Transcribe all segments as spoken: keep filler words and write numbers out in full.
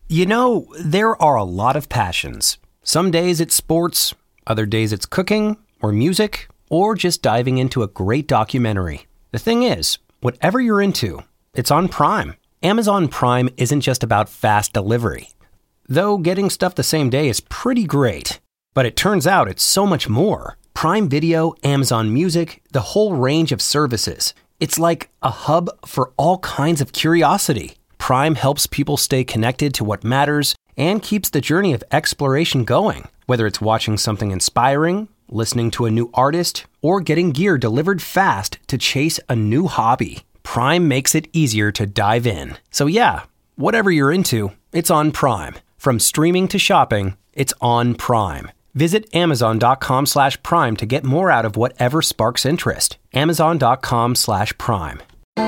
You know, there are a lot of passions. Some days it's sports, other days it's cooking or music, or just diving into a great documentary. The thing is, whatever you're into, it's on Prime. Amazon Prime isn't just about fast delivery. Though getting stuff the same day is pretty great. But it turns out it's so much more. Prime Video, Amazon Music, the whole range of services. It's like a hub for all kinds of curiosity. Prime helps people stay connected to what matters and keeps the journey of exploration going. Whether it's watching something inspiring, listening to a new artist, or getting gear delivered fast to chase a new hobby, Prime makes it easier to dive in. So yeah, whatever you're into, it's on Prime. From streaming to shopping, it's on Prime. Visit amazon.com slash prime to get more out of whatever sparks interest. Amazon.com slash prime.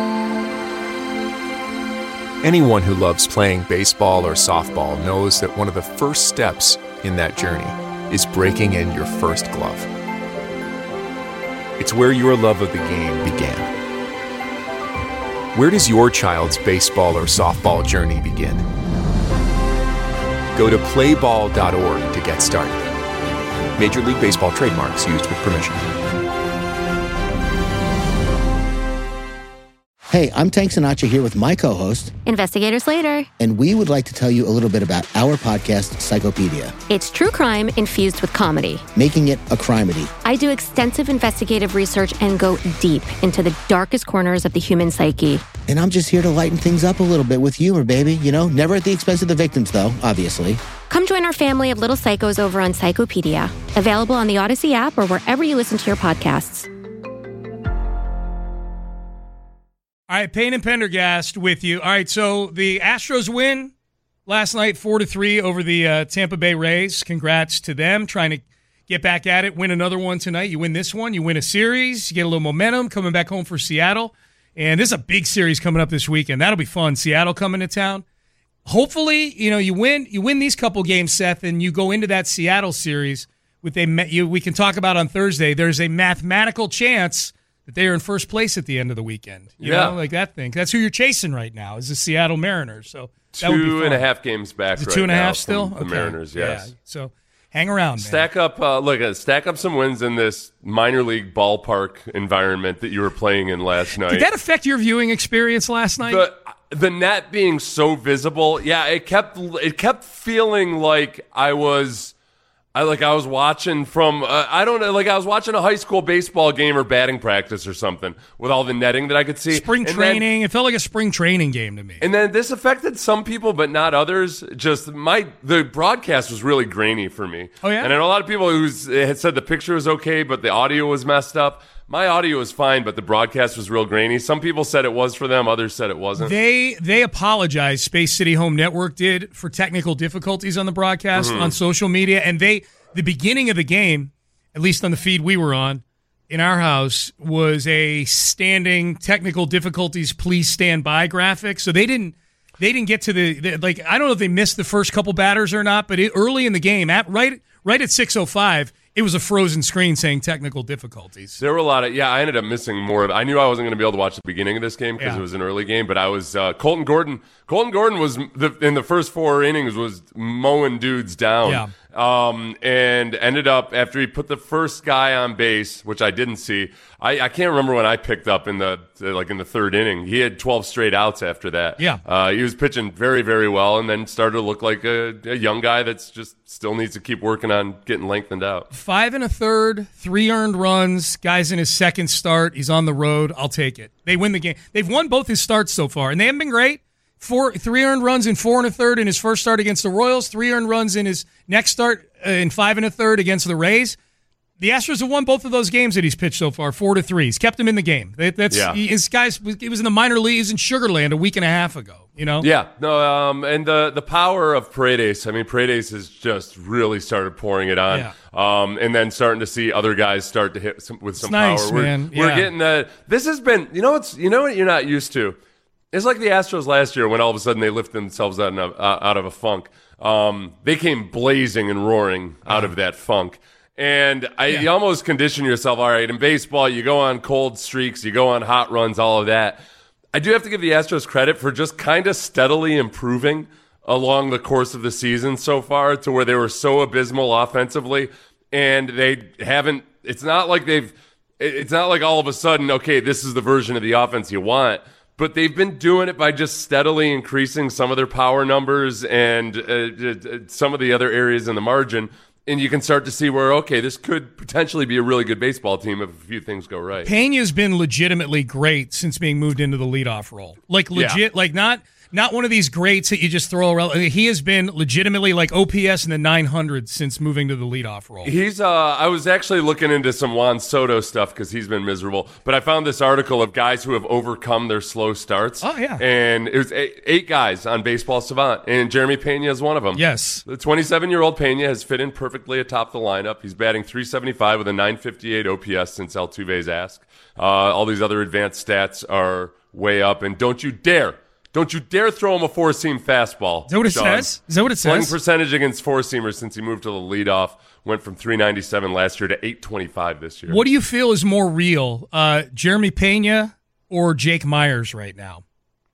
Anyone who loves playing baseball or softball knows that one of the first steps in that journey is breaking in your first glove. It's where your love of the game began. Where does your child's baseball or softball journey begin? Go to play ball dot org to get started. Major League Baseball trademarks used with permission. Hey, I'm Tank Sinatra here with my co-host, Investigator Slater. And we would like to tell you a little bit about our podcast, Psychopedia. It's true crime infused with comedy. Making it a crimedy. I do extensive investigative research and go deep into the darkest corners of the human psyche. And I'm just here to lighten things up a little bit with humor, baby. You know, never at the expense of the victims, though, obviously. Come join our family of little psychos over on Psychopedia. Available on the Odyssey app or wherever you listen to your podcasts. All right, Payne and Pendergast with you. All right, so the Astros win last night, four to three over the uh, Tampa Bay Rays. Congrats to them, trying to get back at it, win another one tonight. You win this one, you win a series, you get a little momentum coming back home for Seattle. And this is a big series coming up this weekend. That'll be fun. Seattle coming to town. Hopefully, you know, you win you win these couple games, Seth, and you go into that Seattle series with a you, we can talk about on Thursday. There's a mathematical chance that they are in first place at the end of the weekend. You yeah. know, like that thing. That's who you're chasing right now is the Seattle Mariners. So that would be Two fun. and a half games back Is it right two and a half now still? from Okay. the Mariners, yes. Yeah. So hang around, man. Stack up, uh, look, uh, stack up some wins in this minor league ballpark environment that you were playing in last night. Did that affect your viewing experience last night? The, the net being so visible, yeah, it kept it kept feeling like I was... I like I was watching from uh, I don't know like I was watching a high school baseball game or batting practice or something with all the netting that I could see. Spring and training. Then, it felt like a spring training game to me. And then this affected some people, but not others. Just my the broadcast was really grainy for me. Oh yeah. And I know a lot of people who had said the picture was okay, but the audio was messed up. My audio was fine, but the broadcast was real grainy. Some people said it was for them. Others said it wasn't. They they apologized, Space City Home Network did, for technical difficulties on the broadcast Mm-hmm. on social media. And they the beginning of the game, at least on the feed we were on, in our house, was a standing technical difficulties, please stand by graphic. So they didn't they didn't get to the, the like I don't know if they missed the first couple batters or not, but it, early in the game, at right right at six oh five, it was a frozen screen saying technical difficulties. There were a lot of, yeah, I ended up missing more of it. I knew I wasn't going to be able to watch the beginning of this game because Yeah. it was an early game, but I was, uh, Colton Gordon, Colton Gordon was, the, in the first four innings, was mowing dudes down. Yeah. Um, and ended up, after he put the first guy on base, which I didn't see, I, I can't remember when I picked up in the, like in the third inning. He had twelve straight outs after that. Yeah. Uh, he was pitching very, very well and then started to look like a, a young guy that's just still needs to keep working on getting lengthened out. Five and a third, three earned runs. Guy's in his second start. He's on the road. I'll take it. They win the game. They've won both his starts so far, and they haven't been great. Four, three earned runs in four and a third in his first start against the Royals. Three earned runs in his next start uh, in five and a third against the Rays. The Astros have won both of those games that he's pitched so far, four to three. He's kept him in the game. That, that's Yeah. he, his guys. He was in the minor leagues in Sugar Land a week and a half ago. You know. Yeah, no, um, and the the power of Paredes. I mean, Paredes has just really started pouring it on, Yeah. um, and then starting to see other guys start to hit some, with some It's nice, power. We're, man. we're Yeah. getting the. This has been, you know, what's you know what you're not used to. It's like the Astros last year when all of a sudden they lifted themselves out of, uh, out of a funk. Um, they came blazing and roaring out of that funk. And I, Yeah. you almost condition yourself, all right, in baseball, you go on cold streaks, you go on hot runs, all of that. I do have to give the Astros credit for just kind of steadily improving along the course of the season so far, to where they were so abysmal offensively, and they haven't. It's not like they've. It's not like all of a sudden, okay, this is the version of the offense you want. But they've been doing it by just steadily increasing some of their power numbers and uh, some of the other areas in the margin. And you can start to see where, okay, this could potentially be a really good baseball team if a few things go right. Pena's been legitimately great since being moved into the leadoff role. Like legit, yeah. like not not one of these greats that you just throw around. He has been legitimately like O P S in the nine hundreds since moving to the leadoff role. He's. Uh, I was actually looking into some Juan Soto stuff because he's been miserable. But I found this article of guys who have overcome their slow starts. Oh, yeah. And it was eight, eight guys on Baseball Savant, and Jeremy Pena is one of them. Yes. The twenty-seven-year-old Pena has fit in perfectly atop the lineup. He's batting three seventy-five with a nine fifty-eight O P S since Altuve's ask. Uh, all these other advanced stats are way up. And don't you dare. Don't you dare throw him a four-seam fastball. Is that what it Sean. says? Is that what it says? Playing percentage against four-seamers since he moved to the leadoff went from three ninety-seven last year to eight twenty-five this year. What do you feel is more real, uh, Jeremy Pena or Jake Myers right now?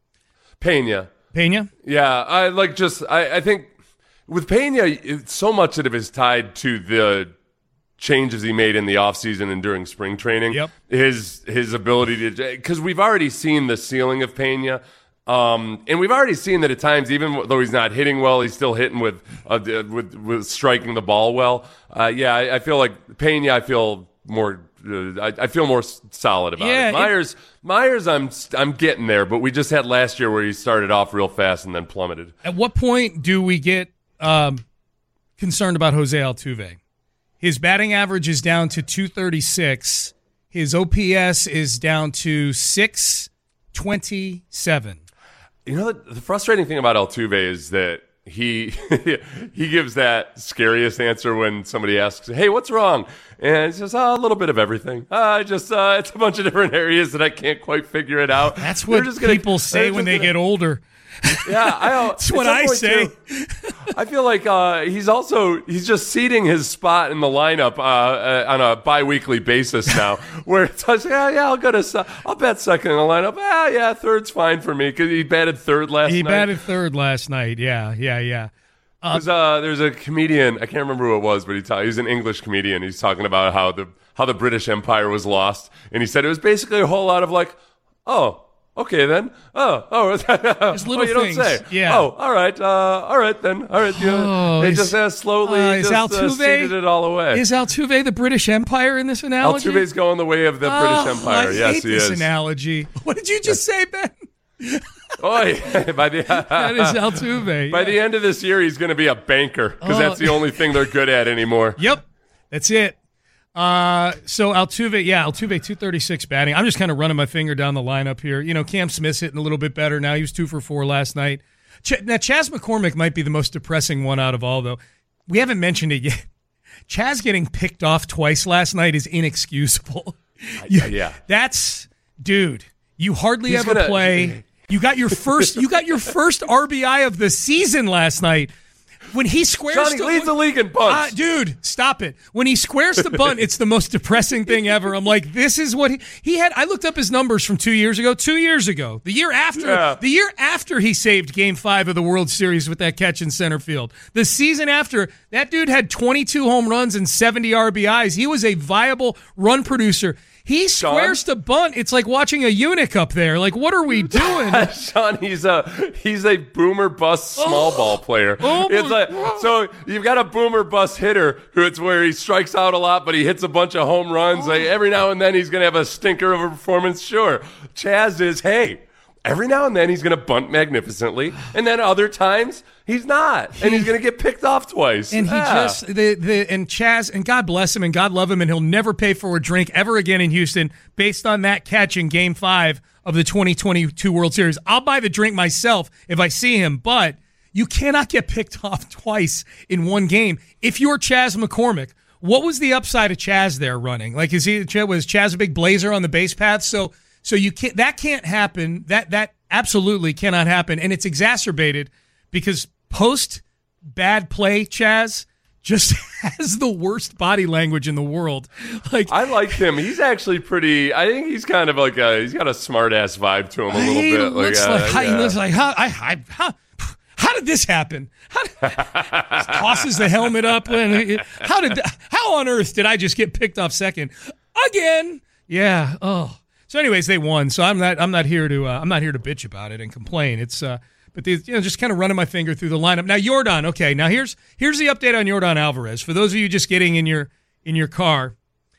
Pena. Pena? Yeah, I like just I, I think with Pena, it, so much of it is tied to the changes he made in the offseason and during spring training. Yep. His his ability to, because we've already seen the ceiling of Pena. Um, and we've already seen that at times, even though he's not hitting well, he's still hitting with uh, with, with striking the ball well. Uh, yeah, I, I feel like Pena. I feel more. Uh, I, I feel more solid about yeah, it. Myers, it, Myers, I'm I'm getting there, but we just had last year where he started off real fast and then plummeted. At what point do we get um, concerned about Jose Altuve? His batting average is down to two thirty-six. His O P S is down to six twenty-seven. You know, the, the frustrating thing about Altuve is that he he gives that scariest answer when somebody asks, "Hey, what's wrong?" And he says, "Oh, a little bit of everything. Uh, just uh, it's a bunch of different areas that I can't quite figure it out." That's what just gonna, people say when they gonna, get older. Yeah, I, that's what I say. Too, I feel like uh, he's also he's just ceding his spot in the lineup uh, uh, on a bi-weekly basis now. Where it's like, yeah, yeah, I'll go to I'll bat second in the lineup. Ah, yeah, third's fine for me because he batted third last he night. He batted third last night. Yeah, yeah, yeah. Uh, there's, uh, there's a comedian, I can't remember who it was, but he ta- he's an English comedian. He's talking about how the how the British Empire was lost, and he said it was basically a whole lot of like, oh. Okay then. Oh, oh, There's little oh, you things. don't say. Yeah. Oh, all right. Uh, all right then. All right. You know, oh, they is, just uh, slowly uh, just Altuve, uh, ceded it all away. Is Altuve the British Empire in this analogy? Altuve's going the way of the oh, British Empire. I yes, hate he this is. analogy. What did you just say, Ben? Oy, by the that is Altuve. By yeah. the end of this year, he's going to be a banker because oh. that's the only thing they're good at anymore. Yep, that's it. Uh, so Altuve, yeah, Altuve two thirty-six batting. I'm just kind of running my finger down the lineup here. You know, Cam Smith's hitting a little bit better now. He was two for four last night. Ch- now, Chas McCormick might be the most depressing one out of all, though. We haven't mentioned it yet. Chas getting picked off twice last night is inexcusable. yeah, yeah. That's, dude, you hardly He's ever gonna, play. You got your first, you got your first R B I of the season last night. When he squares Johnny to, leads the league in bunts. Uh, dude, stop it. When he squares the bunt, it's the most depressing thing ever. I'm like, this is what he, he had. I looked up his numbers from two years ago. Two years ago. The year after yeah. the year after he saved game five of the World Series with that catch in center field. The season after, that dude had twenty-two home runs and seventy R B Is. He was a viable run producer. He squares Sean? the bunt. It's like watching a eunuch up there. Like, what are we doing? Sean, he's a he's a boomer bust small oh, ball player. Oh it's like so you've got a boomer bust hitter who it's where he strikes out a lot, but he hits a bunch of home runs. Oh. Like every now and then he's gonna have a stinker of a performance. Sure, Chas is hey. Every now and then he's going to bunt magnificently, and then other times he's not, and he's going to get picked off twice. And he yeah. just the the and Chas, and God bless him and God love him, and he'll never pay for a drink ever again in Houston based on that catch in Game Five of the twenty twenty-two World Series. I'll buy the drink myself if I see him, but you cannot get picked off twice in one game. If you're Chas McCormick, what was the upside of Chas there running? Like, is he was Chas a big blazer on the base path? So. So you can't. That can't happen. That that absolutely cannot happen, and it's exacerbated because post bad play, Chas just has the worst body language in the world. Like I like him. He's actually pretty. I think he's kind of like a. He's got a smart ass vibe to him a little he bit. Looks like, like uh, he yeah. looks like how I, I how how did this happen? How did, tosses the helmet up. And how did? How on earth did I just get picked off second again? Yeah. Oh. So, anyways, they won. So I'm not. I'm not here to. Uh, I'm not here to bitch about it and complain. It's. Uh, but they, you know, just kind of running my finger through the lineup. Now, Yordan. Okay. Now here's here's the update on Yordan Alvarez. For those of you just getting in your in your car,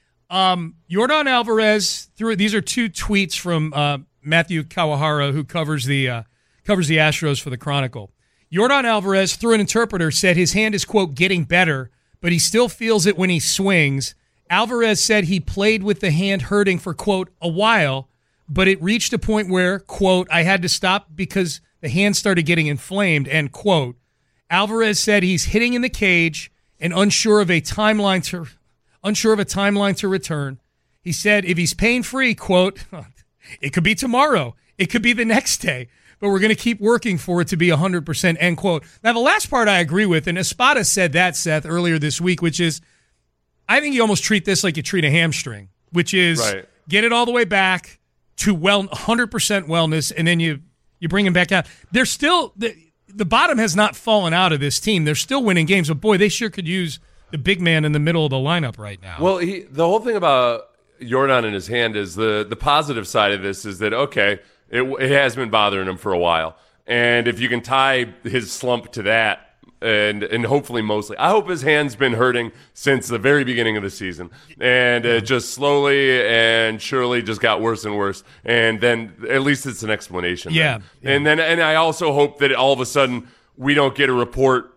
um, Yordan Alvarez. Through these are two tweets from uh, Matthew Kawahara, who covers the uh, covers the Astros for the Chronicle. Yordan Alvarez, through an interpreter, said his hand is, quote, getting better, but he still feels it when he swings. Alvarez said he played with the hand hurting for, quote, a while, but it reached a point where, quote, I had to stop because the hand started getting inflamed, end quote. Alvarez said he's hitting in the cage and unsure of a timeline to unsure of a timeline to return. He said if he's pain-free, quote, it could be tomorrow. It could be the next day. But we're going to keep working for it to be one hundred percent, end quote. Now, the last part I agree with, and Espada said that, Seth, earlier this week, which is, I think you almost treat this like you treat a hamstring, which is right. Get it all the way back to well, one hundred percent wellness, and then you, you bring him back out. They're still, the, the bottom has not fallen out of this team. They're still winning games, but boy, they sure could use the big man in the middle of the lineup right now. Well, he, the whole thing about Yordan in his hand is the, the positive side of this is that, okay, It, it has been bothering him for a while. And if you can tie his slump to that, and and hopefully mostly, I hope his hand's been hurting since the very beginning of the season. And it just slowly and surely just got worse and worse. And then at least it's an explanation. Yeah. yeah. And then and I also hope that all of a sudden we don't get a report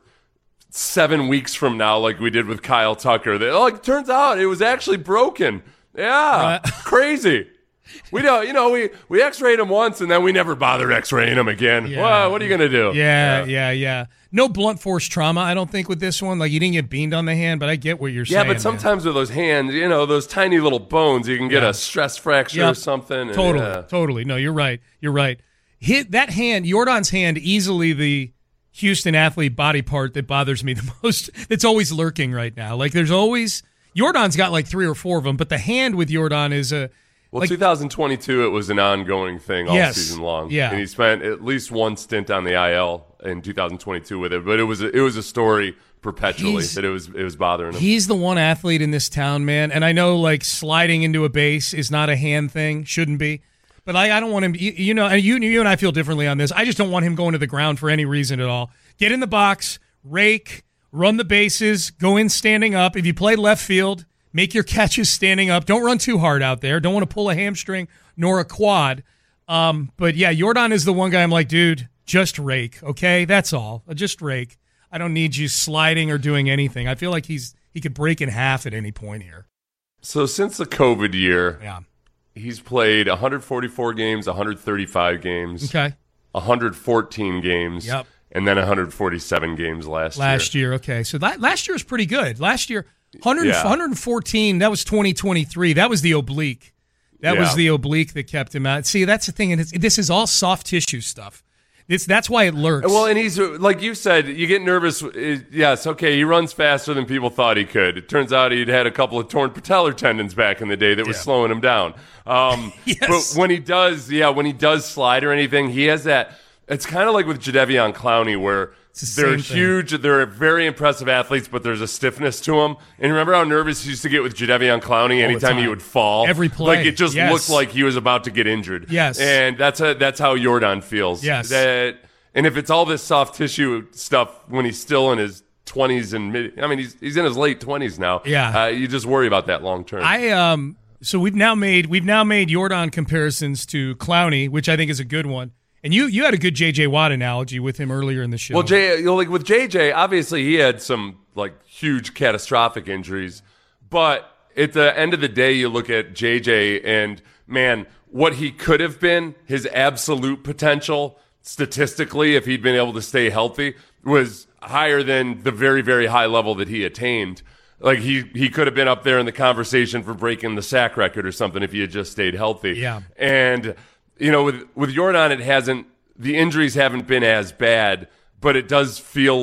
seven weeks from now like we did with Kyle Tucker. That, oh, it turns out it was actually broken. Yeah, uh, crazy. We don't, you know, we, we x-rayed him once and then we never bothered x-raying him again. Yeah. Well, what are you going to do? Yeah, yeah, yeah, yeah. No blunt force trauma, I don't think, with this one. Like, you didn't get beamed on the hand, but I get what you're yeah, saying. Yeah, but sometimes man. with those hands, you know, those tiny little bones, you can get yeah. a stress fracture yep. or something. And, totally, yeah. totally. No, you're right. You're right. Hit that hand, Yordan's hand, easily the Houston athlete body part that bothers me the most. That's always lurking right now. Like, there's always, Yordan's got like three or four of them, but the hand with Yordan is a, Well, like, twenty twenty-two, it was an ongoing thing all yes, season long. Yeah. And he spent at least one stint on the I L in two thousand twenty-two with it. But it was a, it was a story perpetually He's, that it was it was bothering him. He's the one athlete in this town, man. And I know, like, sliding into a base is not a hand thing, shouldn't be. But I, I don't want him, you, you know, and you, you and I feel differently on this. I just don't want him going to the ground for any reason at all. Get in the box, rake, run the bases, go in standing up. If you play left field, make your catches standing up. Don't run too hard out there. Don't want to pull a hamstring nor a quad. Um, but, yeah, Yordan is the one guy I'm like, dude, just rake, okay? That's all. Just rake. I don't need you sliding or doing anything. I feel like he's he could break in half at any point here. So since the COVID year, yeah. he's played one hundred forty-four games, one hundred thirty-five games, okay, one hundred fourteen games, yep. and then one hundred forty-seven games last, last year. Last year, okay. So that, last year was pretty good. Last year – one hundred, yeah. one hundred fourteen, that was twenty twenty-three. That was the oblique. That yeah. was the oblique that kept him out. See, that's the thing. And it's, this is all soft tissue stuff. It's, that's why it lurks. Well, and he's, like you said, you get nervous. Yes, okay, he runs faster than people thought he could. It turns out he'd had a couple of torn patellar tendons back in the day that was yeah. slowing him down. Um, yes. But when he does, yeah, when he does slide or anything, he has that. It's kind of like with Jadeveon Clowney where the they're huge, thing. They're very impressive athletes, but there's a stiffness to them. And remember how nervous he used to get with Jadeveon Clowney All anytime he would fall? Every play. Like it just yes. looked like he was about to get injured. Yes. And that's a, that's how Yordan feels. Yes. That, and if it's all this soft tissue stuff when he's still in his twenties and mid, I mean, he's he's in his late twenties now. Yeah. Uh, you just worry about that long term. I um. So we've now made we've now made Yordan comparisons to Clowney, which I think is a good one. And you you had a good J J Watt analogy with him earlier in the show. Well, Jay, you know, like with J J, obviously he had some like huge catastrophic injuries, but at the end of the day, you look at J J and man, what he could have been, his absolute potential statistically, if he'd been able to stay healthy, was higher than the very, very high level that he attained. Like he he could have been up there in the conversation for breaking the sack record or something if he had just stayed healthy. Yeah, and. You know, with with Yordan, it hasn't. The injuries haven't been as bad, but it does feel like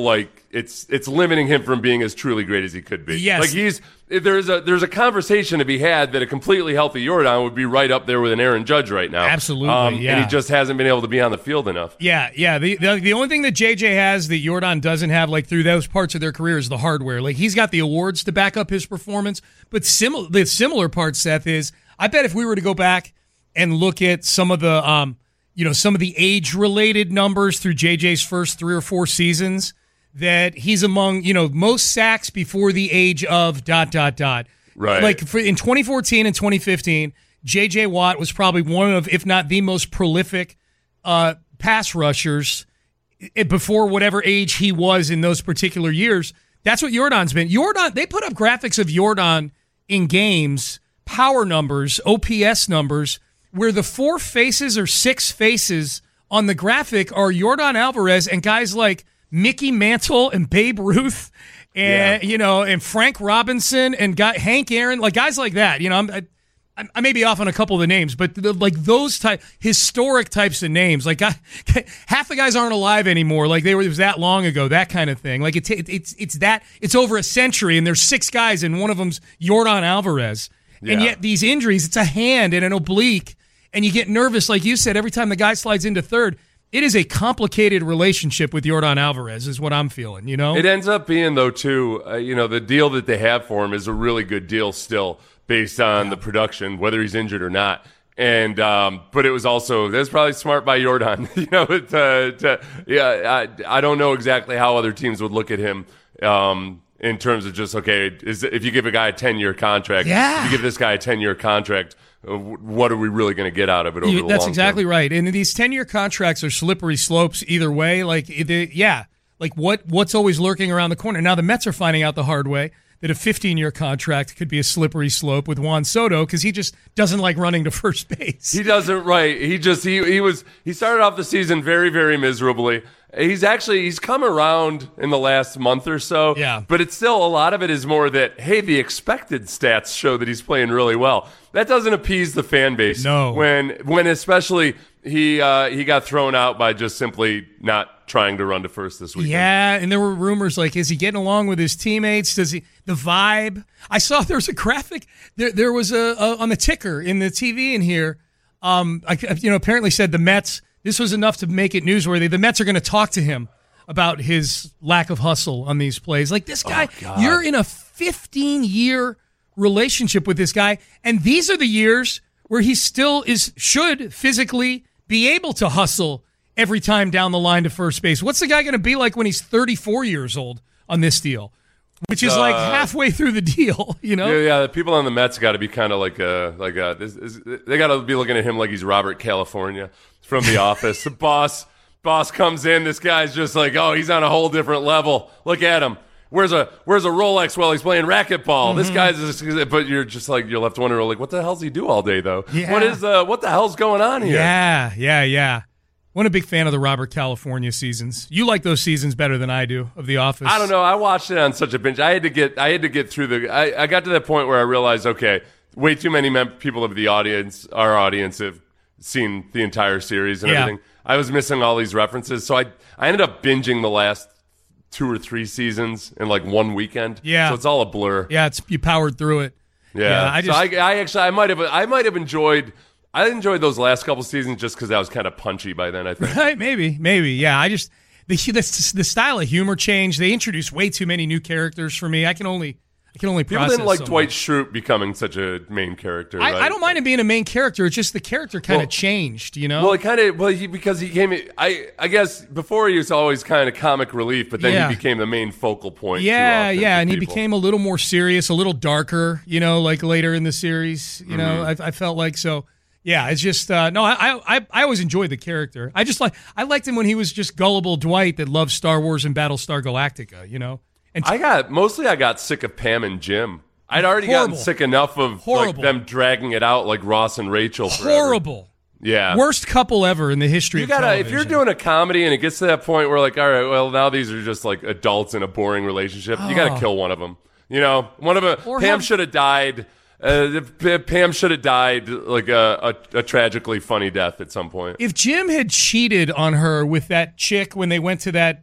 it's it's limiting him from being as truly great as he could be. Yes. Like he's there's a there's a conversation to be had that a completely healthy Jordan would be right up there with an Aaron Judge right now. Absolutely, um, yeah. And he just hasn't been able to be on the field enough. Yeah, yeah. The, the the only thing that J J has that Jordan doesn't have, like through those parts of their career, is the hardware. Like he's got the awards to back up his performance, but similar the similar part, Seth, is I bet if we were to go back and look at some of the um you know some of the age related numbers through J J's first three or four seasons, that he's among, you know, most sacks before the age of dot, dot, dot. Right. Like for, in twenty fourteen and twenty fifteen, J J. Watt was probably one of, if not the most prolific uh, pass rushers before whatever age he was in those particular years. That's what Jordan's been. Jordan, they put up graphics of Jordan in games, power numbers, O P S numbers, where the four faces or six faces on the graphic are Jordan Alvarez and guys like Mickey Mantle and Babe Ruth and, yeah. you know, and Frank Robinson and guy, Hank Aaron, like guys like that. You know, I'm, I, I may be off on a couple of the names, but the, like those type, historic types of names, like I, half the guys aren't alive anymore. Like they were, it was that long ago, that kind of thing. Like it's, it's, it's that, it's over a century and there's six guys and one of them's Jordan Alvarez. Yeah. And yet these injuries, it's a hand and an oblique and you get nervous, like you said, every time the guy slides into third. It is a complicated relationship with Jordan Alvarez is what I'm feeling, you know? It ends up being, though, too, uh, you know, the deal that they have for him is a really good deal still based on yeah. the production, whether he's injured or not. And um, but it was also, that's probably smart by Jordan, you know, to, to, yeah, I, I don't know exactly how other teams would look at him um, in terms of just, okay, is, if you give a guy a ten-year contract, yeah. if you give this guy a ten-year contract, what are we really going to get out of it over the long term? That's exactly right. And these ten-year contracts are slippery slopes either way. Like, they, yeah, like what what's always lurking around the corner. Now the Mets are finding out the hard way that a fifteen-year contract could be a slippery slope with Juan Soto because he just doesn't like running to first base. He doesn't, right. He just, he he was, he started off the season very, very miserably. He's actually, he's come around in the last month or so. Yeah. But it's still, a lot of it is more that, hey, the expected stats show that he's playing really well. That doesn't appease the fan base. No. When, when especially he uh, he got thrown out by just simply not trying to run to first this weekend. Yeah, and there were rumors like, is he getting along with his teammates? Does he, the vibe? I saw there was a graphic, there there was a, a on the ticker in the T V in here, um, I, you know, apparently said the Mets, this was enough to make it newsworthy. The Mets are going to talk to him about his lack of hustle on these plays. Like this guy, oh, you're in a fifteen-year relationship with this guy, and these are the years where he still is should physically be able to hustle every time down the line to first base. What's the guy going to be like when he's thirty-four years old on this deal? Which is uh, like halfway through the deal, you know? Yeah, yeah. The people on the Mets got to be kind of like a, like a, this is, they got to be looking at him like he's Robert California from The Office. The boss, boss comes in. This guy's just like, oh, he's on a whole different level. Look at him. Where's a where's a Rolex while he's playing racquetball? Mm-hmm. This guy's, just, but you're just like, you're left wondering, like, what the hell does he do all day though? Yeah. What is uh, what the hell's going on here? Yeah, yeah, yeah. I'm a big fan of the Robert California seasons. You like those seasons better than I do of The Office. I don't know. I watched it on such a binge. I had to get. I had to get through the. I, I got to that point where I realized, okay, way too many mem- people of the audience, our audience, have seen the entire series and yeah. everything. I was missing all these references, so I I ended up binging the last two or three seasons in like one weekend. Yeah. So it's all a blur. Yeah, it's you powered through it. Yeah. yeah I just. So I, I actually I might have I might have enjoyed. I enjoyed those last couple seasons just because I was kind of punchy by then, I think. Right, maybe, maybe. Yeah, I just the, the the style of humor changed. They introduced way too many new characters for me. I can only I can only People process didn't like so Dwight much. Schrute becoming such a main character. I, right? I don't mind him being a main character. It's just the character kind of Well, changed, you know. Well, it kind of well he, because he came. I I guess before he was always kind of comic relief, but then Yeah. he became the main focal point. yeah, too often yeah, for and he people. became a little more serious, a little darker, you know, like later in the series. You know, Mm-hmm. I, I felt like so. Yeah, it's just uh, no. I, I I always enjoyed the character. I just like I liked him when he was just gullible Dwight that loved Star Wars and Battlestar Galactica. You know, and I got mostly I got sick of Pam and Jim. I'd already Horrible. gotten sick enough of like Horrible. them dragging it out like Ross and Rachel. Forever. horrible. Yeah. Worst couple ever in the history You of gotta television. if you're doing a comedy and it gets to that point where like, all right, well now these are just like adults in a boring relationship. You gotta kill one of them. You know, one of them. Or Pam have- should have died. Uh, P- Pam should have died like a, a, a tragically funny death at some point. If Jim had cheated on her with that chick when they went to that that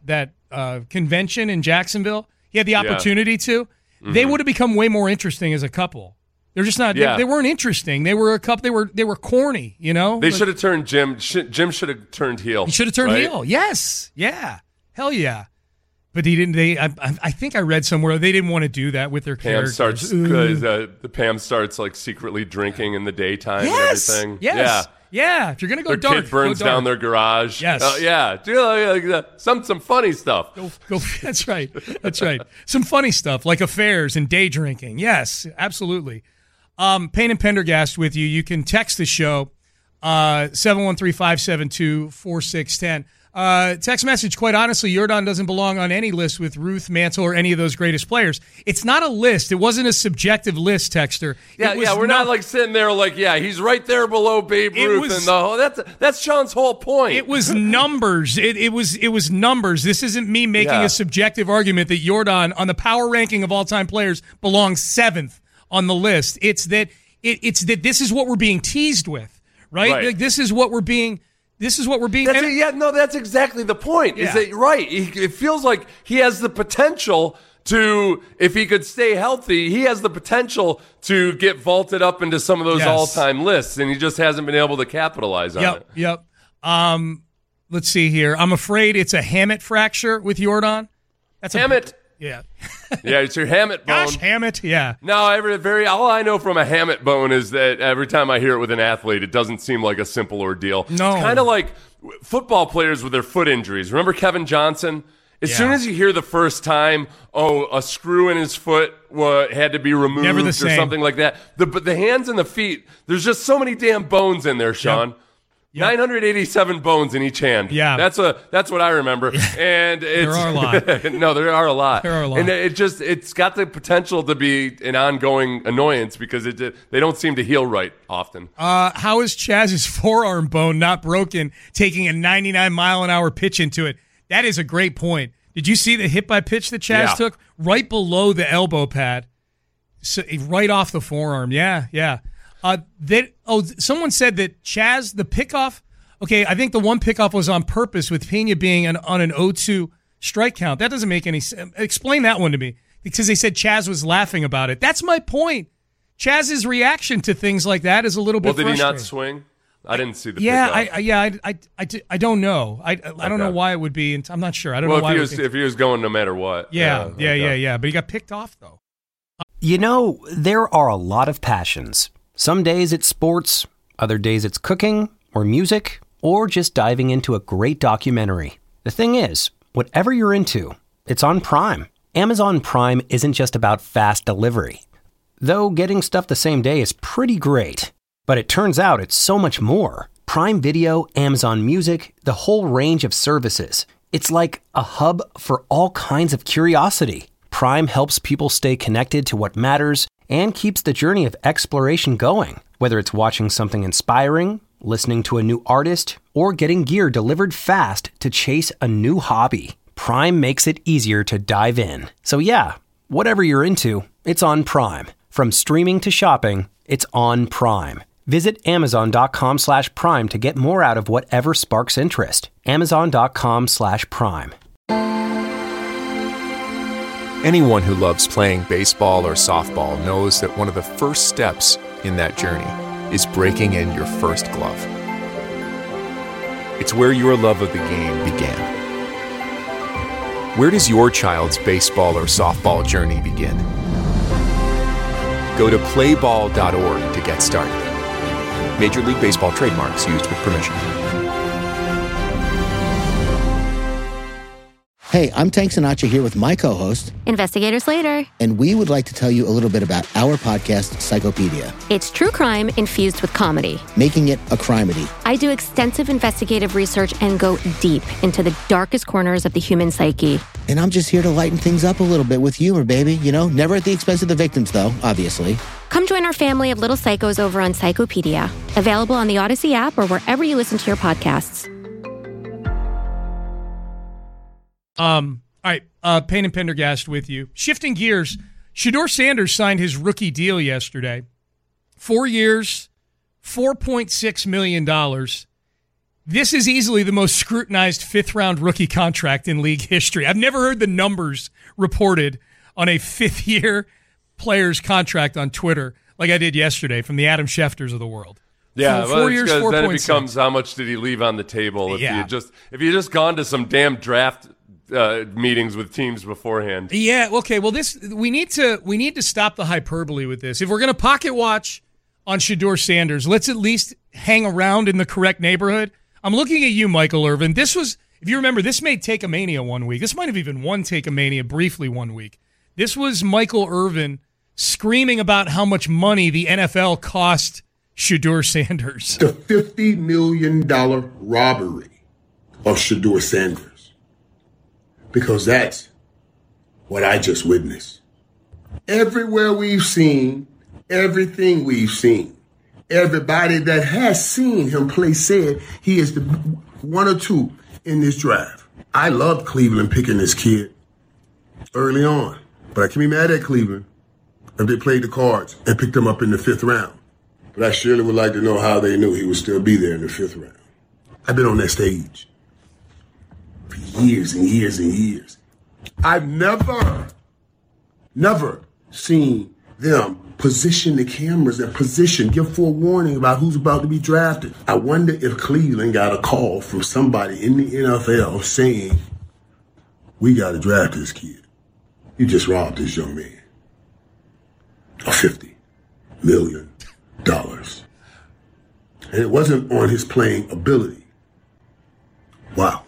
uh, convention in Jacksonville, he had the opportunity yeah. to, mm-hmm. they would have become way more interesting as a couple. They're just not. Yeah. They, they weren't interesting. They were a couple. They were. They were corny. You know. They should have turned Jim. Sh- Jim should have turned heel. He should have turned right? heel. Yes. Yeah. Hell yeah. But he didn't. They. I, I think I read somewhere they didn't want to do that with their Pam characters. starts. Uh, the Pam starts like secretly drinking in the daytime yes! and everything. Yes. Yeah. Yeah. If you're gonna go their dark, kid burns go dark. down their garage. Yes. Uh, yeah. Do like, like, uh, some some funny stuff. Go, go. That's right. That's right. Some funny stuff like affairs and day drinking. Yes. Absolutely. Um, Payne and Pendergast with you. You can text the show, uh, seven one three, five seven two, four six one zero. Uh, text message, quite honestly, Yordan doesn't belong on any list with Ruth, Mantle, or any of those greatest players. It's not a list. It wasn't a subjective list, Texter. Yeah, yeah, we're not, not like sitting there like, yeah, he's right there below Babe Ruth. Was, and the whole, that's that's Sean's whole point. It was numbers. It, it was it was numbers. This isn't me making yeah. a subjective argument that Yordan, on the power ranking of all-time players, belongs seventh on the list. It's that it, it's that this is what we're being teased with, right? right. Like, this is what we're being. This is what we're being. That's a, yeah, no, that's exactly the point. Yeah. Is that right? He, it feels like he has the potential to, if he could stay healthy, he has the potential to get vaulted up into some of those yes. all-time lists, and he just hasn't been able to capitalize on yep, it. Yep. Um, let's see here. I'm afraid it's a Hammett fracture with Yordan. That's a Hammett. Yeah. yeah, it's your Hammett bone. Gosh, Hammett, yeah. No, every very all I know from a Hammett bone is that every time I hear it with an athlete, it doesn't seem like a simple ordeal. No. It's kind of like football players with their foot injuries. Remember Kevin Johnson? As yeah. soon as you hear the first time, oh, a screw in his foot uh, had to be removed Never the or same. something like that. The but the hands and the feet, there's just so many damn bones in there, Sean. Yep. Yep. nine hundred eighty-seven bones in each hand. Yeah. That's a that's what I remember. And it's, there are a lot. no, there are a lot. There are a lot. And it just it's got the potential to be an ongoing annoyance because it they don't seem to heal right often. Uh, how is Chaz's forearm bone not broken taking a ninety-nine mile an hour pitch into it? That is a great point. Did you see the hit by pitch that Chaz yeah. took right below the elbow pad, so right off the forearm? Yeah, yeah. Uh, that oh, someone said that Chaz, the pickoff. Okay, I think the one pickoff was on purpose with Pena being an, on an oh two strike count. That doesn't make any sense. Explain that one to me, because they said Chaz was laughing about it. That's my point. Chaz's reaction to things like that is a little bit. Well, did he not frustrating. swing? I didn't see the yeah, pickoff. I, I yeah, I, I, I, I don't know. I, I don't Okay. know why it would be. I'm not sure. I don't well, know why. if he it was would be. if he was going no matter what. Yeah, yeah, yeah, okay. yeah, yeah. But he got picked off though. You know, there are a lot of passions. Some days it's sports, other days it's cooking or music, or just diving into a great documentary. The thing is, whatever you're into, it's on Prime. Amazon Prime isn't just about fast delivery. Though getting stuff the same day is pretty great. But it turns out it's so much more. Prime Video, Amazon Music, the whole range of services. It's like a hub for all kinds of curiosity. Prime helps people stay connected to what matters and keeps the journey of exploration going. Whether it's watching something inspiring, listening to a new artist, or getting gear delivered fast to chase a new hobby, Prime makes it easier to dive in. So yeah, whatever you're into, it's on Prime. From streaming to shopping, it's on Prime. Visit amazon.com slash prime to get more out of whatever sparks interest. Amazon.com slash prime. Anyone who loves playing baseball or softball knows that one of the first steps in that journey is breaking in your first glove. It's where your love of the game began. Where does your child's baseball or softball journey begin? Go to play ball dot org to get started. Major League Baseball trademarks used with permission. Hey, I'm Tank Sinatra here with my co-host, Investigator Slater. and we would like to tell you a little bit about our podcast, Psychopedia, It's true crime infused with comedy. making it a crimedy. I do extensive investigative research and go deep into the darkest corners of the human psyche. And I'm just here to lighten things up a little bit with humor, baby. You know, never at the expense of the victims, though, obviously. Come join our family of little psychos over on Psychopedia, available on the Odyssey app or wherever you listen to your podcasts. Um, all right, uh, Payne and Pendergast with you. Shifting gears, Shedeur Sanders signed his rookie deal yesterday. Four years, four point six million dollars. This is easily the most scrutinized fifth-round rookie contract in league history. I've never heard the numbers reported on a fifth-year player's contract on Twitter like I did yesterday from the Adam Schefters of the world. Yeah, four, well, four years, four then it point becomes six. how much did he leave on the table if Yeah. you just if you just gone to some damn draft uh, meetings with teams beforehand. Yeah, okay. Well, this we need to we need to stop the hyperbole with this. If we're going to pocket watch on Shedeur Sanders, let's at least hang around in the correct neighborhood. I'm looking at you, Michael Irvin. This was, if you remember, this made Take-A-Mania one week. This might have even won Take-A-Mania briefly one week. This was Michael Irvin screaming about how much money the N F L cost Shedeur Sanders. The fifty million dollars robbery of Shedeur Sanders. Because that's what I just witnessed. Everywhere we've seen, everything we've seen, everybody that has seen him play said he is the one or two in this draft. I loved Cleveland picking this kid early on, but I can't be mad at Cleveland if they played the cards and picked him up in the fifth round. But I surely would like to know how they knew he would still be there in the fifth round. I've been on that stage for years and years and years. I've never, never seen them position the cameras and position, give forewarning about who's about to be drafted. I wonder if Cleveland got a call from somebody in the N F L saying, we got to draft this kid. You just robbed this young man of fifty million dollars. And it wasn't on his playing ability. Wow.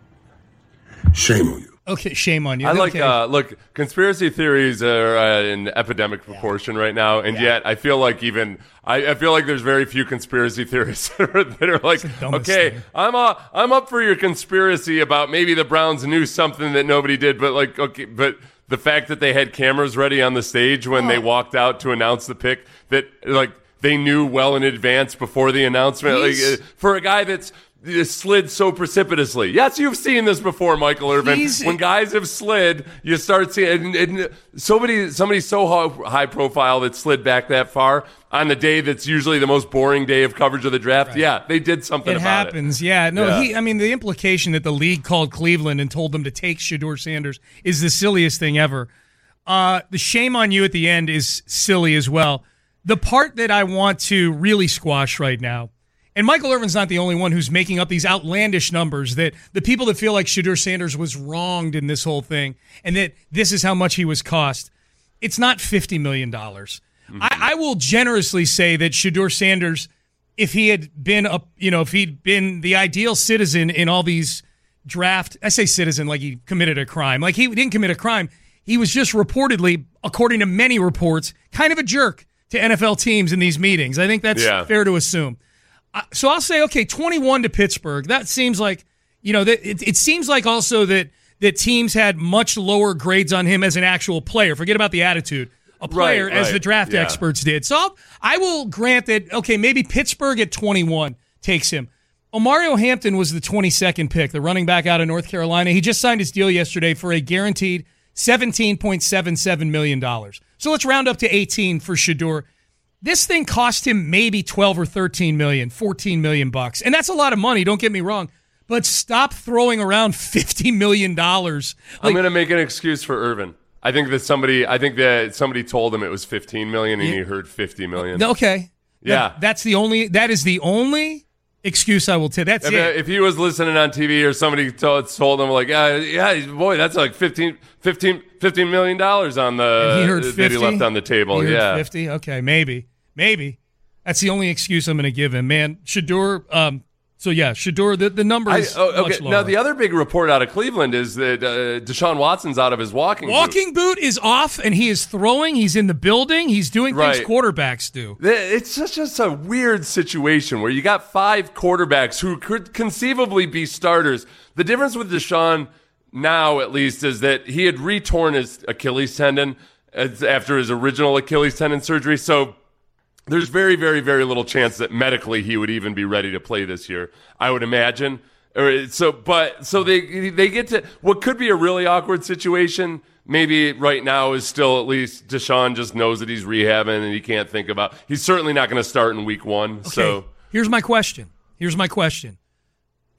Shame on you. Okay, shame on you. I like, okay. uh, look, conspiracy theories are uh, in epidemic proportion right now, and Yeah. yet I feel like even, I, I feel like there's very few conspiracy theorists that are, that are like, the dumbest okay, thing. I'm, uh, I'm up for your conspiracy about maybe the Browns knew something that nobody did, but like, okay, but the fact that they had cameras ready on the stage when Oh. they walked out to announce the pick, that like they knew well in advance before the announcement, like, He's- uh, for a guy that's uh, slid so precipitously. Yes, you've seen this before, Michael Irvin. He's- When guys have slid, you start seeing and, and somebody somebody so high profile that slid back that far on the day that's usually the most boring day of coverage of the draft. Yeah, they did something It about happens, yeah. No, Yeah. he. I mean, the implication that the league called Cleveland and told them to take Shedeur Sanders is the silliest thing ever. Uh, the shame on you at the end is silly as well. The part that I want to really squash right now, and Michael Irvin's not the only one who's making up these outlandish numbers, that the people that feel like Shedeur Sanders was wronged in this whole thing and that this is how much he was cost. It's not fifty million dollars. Mm-hmm. I, I will generously say that Shedeur Sanders, if he had been a, you know, if he'd been the ideal citizen in all these draft, I say citizen like he committed a crime. Like he didn't commit a crime. He was just reportedly, according to many reports, kind of a jerk to N F L teams in these meetings. I think that's Yeah. fair to assume. Uh, so I'll say, okay, twenty-one to Pittsburgh. That seems like, you know, that it, it seems like also that that teams had much lower grades on him as an actual player. Forget about the attitude. A player, Right, as right. the draft Yeah. experts did. So I'll, I will grant that, okay, maybe Pittsburgh at twenty-one takes him. Omario Hampton was the twenty-second pick, the running back out of North Carolina. He just signed his deal yesterday for a guaranteed seventeen point seven seven million dollars. So let's round up to eighteen for Shedeur. This thing cost him maybe twelve or thirteen million, fourteen million bucks. And that's a lot of money, don't get me wrong. But stop throwing around fifty million dollars. I'm Like, going to make an excuse for Irvin. I think that somebody, I think that somebody told him it was fifteen million, and Yeah. he heard fifty million. okay. Yeah. That- that's the only, that is the only excuse I will take. That's If, it. if he was listening on T V or somebody told, told him like, yeah, yeah, boy, that's like fifteen, fifteen, fifteen million dollars on the And he heard that fifty. he left on the table. He heard Yeah, fifty. Okay, maybe, maybe that's the only excuse I'm going to give him, man. Shedeur. Um. So yeah, Shedeur. The the number I, is oh, much okay. lower. Now the other big report out of Cleveland is that uh, Deshaun Watson's out of his walking boot. walking boot is off, and he is throwing. He's in the building. He's doing things Right. quarterbacks do. It's just, just a weird situation where you got five quarterbacks who could conceivably be starters. The difference with Deshaun now, at least, is that he had retorn his Achilles tendon as- after his original Achilles tendon surgery. So there's very, very, very little chance that medically he would even be ready to play this year, I would imagine. Or so, but so they they get to what could be a really awkward situation. Maybe right now is still at least Deshaun just knows that he's rehabbing and he can't think about. He's certainly not going to start in week one. Okay. So here's my question. Here's my question.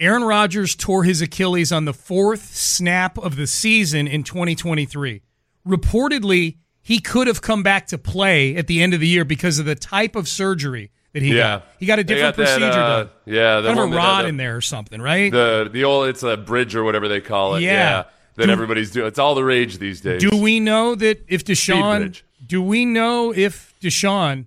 Aaron Rodgers tore his Achilles on the fourth snap of the season in twenty twenty-three. Reportedly, he could have come back to play at the end of the year because of the type of surgery that he yeah. got. He got a different got that, procedure uh, done. Yeah, the kind of one a rod that, uh, in there or something, right? The the old it's a bridge or whatever they call it. Yeah. Yeah, that Do- everybody's doing. It's all the rage these days. Do we know that if Deshaun? bridge. Do we know if Deshaun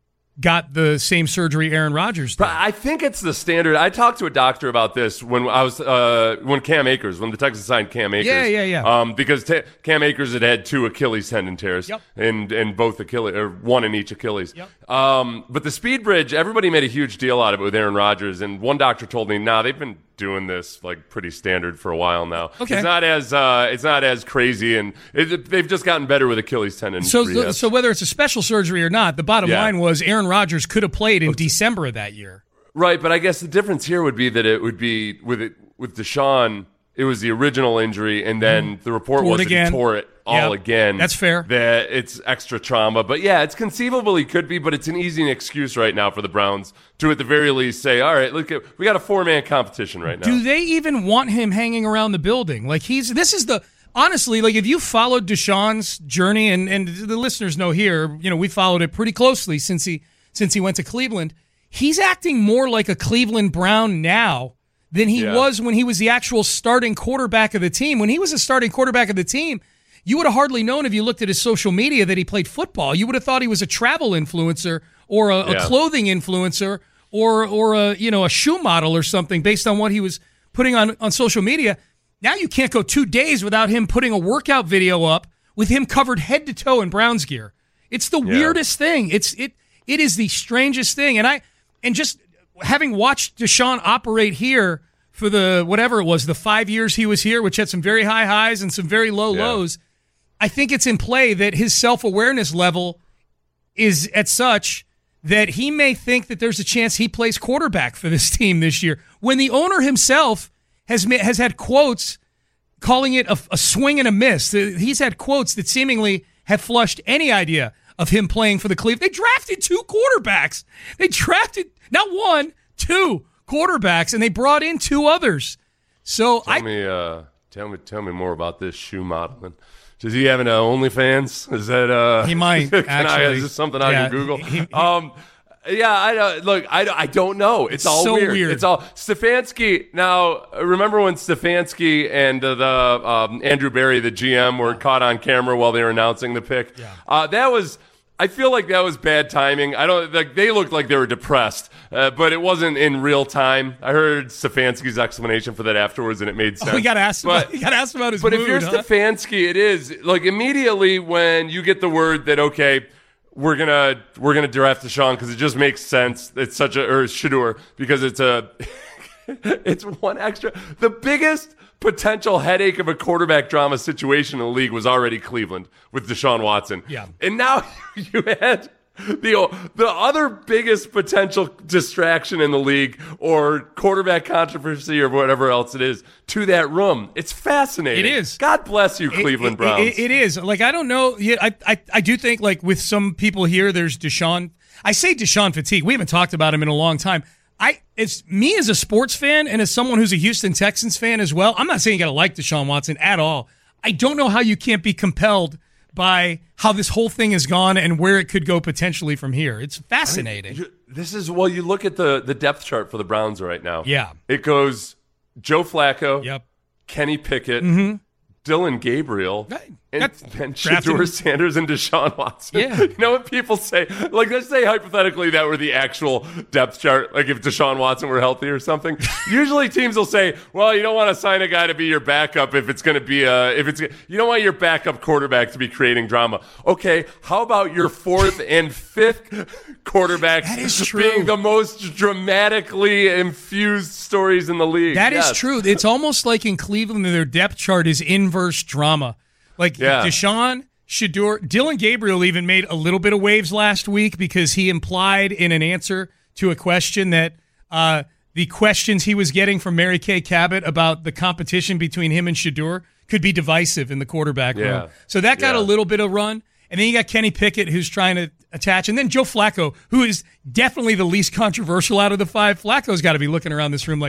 got the same surgery Aaron Rodgers did? But I think it's the standard. I talked to a doctor about this when I was uh, when Cam Akers, when the Texans signed Cam Akers. Yeah, yeah, yeah. Um, because t- Cam Akers had had two Achilles tendon tears, Yep. and and both Achilles, or one in each Achilles. Yep. Um, but the speed bridge, everybody made a huge deal out of it with Aaron Rodgers, and one doctor told me, "Nah, they've been doing this like pretty standard for a while now. Okay. It's not as uh, it's not as crazy, and it, they've just gotten better with Achilles tendon. So, rehab. so whether it's a special surgery or not, the bottom Yeah. line was Aaron Rodgers could have played in December of that year. Right, but I guess the difference here would be that it would be with it with Deshaun, it was the original injury, and then the report Tore it was that again. he tore it all Yep. again. That's fair. That it's extra trauma, but yeah, it's conceivable he could be, but it's an easy excuse right now for the Browns to, at the very least, say, "All right, look, at, we got a four man competition right now." Do they even want him hanging around the building? Like he's this is the honestly, like if you followed Deshaun's journey, and and the listeners know here, you know, we followed it pretty closely since he since he went to Cleveland. He's acting more like a Cleveland Brown now than he Yeah. was when he was the actual starting quarterback of the team. When he was a starting quarterback of the team, you would have hardly known if you looked at his social media that he played football. You would have thought he was a travel influencer or a, Yeah. a clothing influencer or or a you know a shoe model or something based on what he was putting on, on social media. Now you can't go two days without him putting a workout video up with him covered head to toe in Browns gear. It's the Yeah. weirdest thing. It's it it is the strangest thing. And I and just having watched Deshaun operate here for the whatever it was, the five years he was here, which had some very high highs and some very low Yeah. lows, I think it's in play that his self-awareness level is at such that he may think that there's a chance he plays quarterback for this team this year, when the owner himself has ma- has had quotes calling it a, a swing and a miss. Uh, He's had quotes that seemingly have flushed any idea of him playing for the Cleveland. They drafted two quarterbacks. They drafted not one, two quarterbacks, and they brought in two others. So Tell I me, uh, tell me, tell me more about this shoe modeling. Does he have an uh, OnlyFans? Is that uh, He might, can I, actually. is this something I Yeah, can Google? he- he- um, yeah, I uh, look. I, I don't know. It's, It's all so weird. weird. It's all Stefanski. Now, remember when Stefanski and uh, the um, Andrew Berry, the G M, were caught on camera while they were announcing the pick? Yeah. Uh, that was. I feel like that was bad timing. I don't like they looked like they were depressed, uh, but it wasn't in real time. I heard Stefanski's explanation for that afterwards, and it made sense. we got asked But- about we got asked about his But mood, if you're huh? Stefanski, it is like immediately when you get the word that okay, we're gonna we're gonna draft Deshaun because it just makes sense. It's such a or Shedeur because it's a it's one extra. The biggest potential headache of a quarterback drama situation in the league was already Cleveland with Deshaun Watson. Yeah. And now you had the the other biggest potential distraction in the league or quarterback controversy or whatever else it is to that room. It's fascinating. It is. God bless you, It- Cleveland it, Browns. It, it is. Like, I don't know. Yeah, I, I, I do think, like, with some people here, there's Deshaun. I say Deshaun fatigue. We haven't talked about him in a long time. I, it's me as a sports fan and as someone who's a Houston Texans fan as well. I'm not saying you got to like Deshaun Watson at all. I don't know how you can't be compelled by how this whole thing has gone and where it could go potentially from here. It's fascinating. You- This is, well, you look at the, the depth chart for the Browns right now. Yeah. It goes Joe Flacco, Yep. Kenny Pickett, Mm-hmm. Dylan Gabriel, Right. and, Got and drafted Shedeur him. Sanders and Deshaun Watson. Yeah. You know what people say? Like, let's say hypothetically that were the actual depth chart, like if Deshaun Watson were healthy or something. Usually teams will say, well, you don't want to sign a guy to be your backup if it's going to be a, if it's, you don't want your backup quarterback to be creating drama. Okay, how about your fourth and fifth quarterbacks That is true. being the most dramatically infused stories in the league? That is Yes. true. It's almost like in Cleveland, their depth chart is inverse drama. Like Yeah. Deshaun, Shedeur, Dylan Gabriel even made a little bit of waves last week because he implied in an answer to a question that uh, the questions he was getting from Mary Kay Cabot about the competition between him and Shedeur could be divisive in the quarterback Yeah. room. So that got Yeah. a little bit of run. And then you got Kenny Pickett, who's trying to attach. And then Joe Flacco, who is definitely the least controversial out of the five. Flacco's got to be looking around this room like,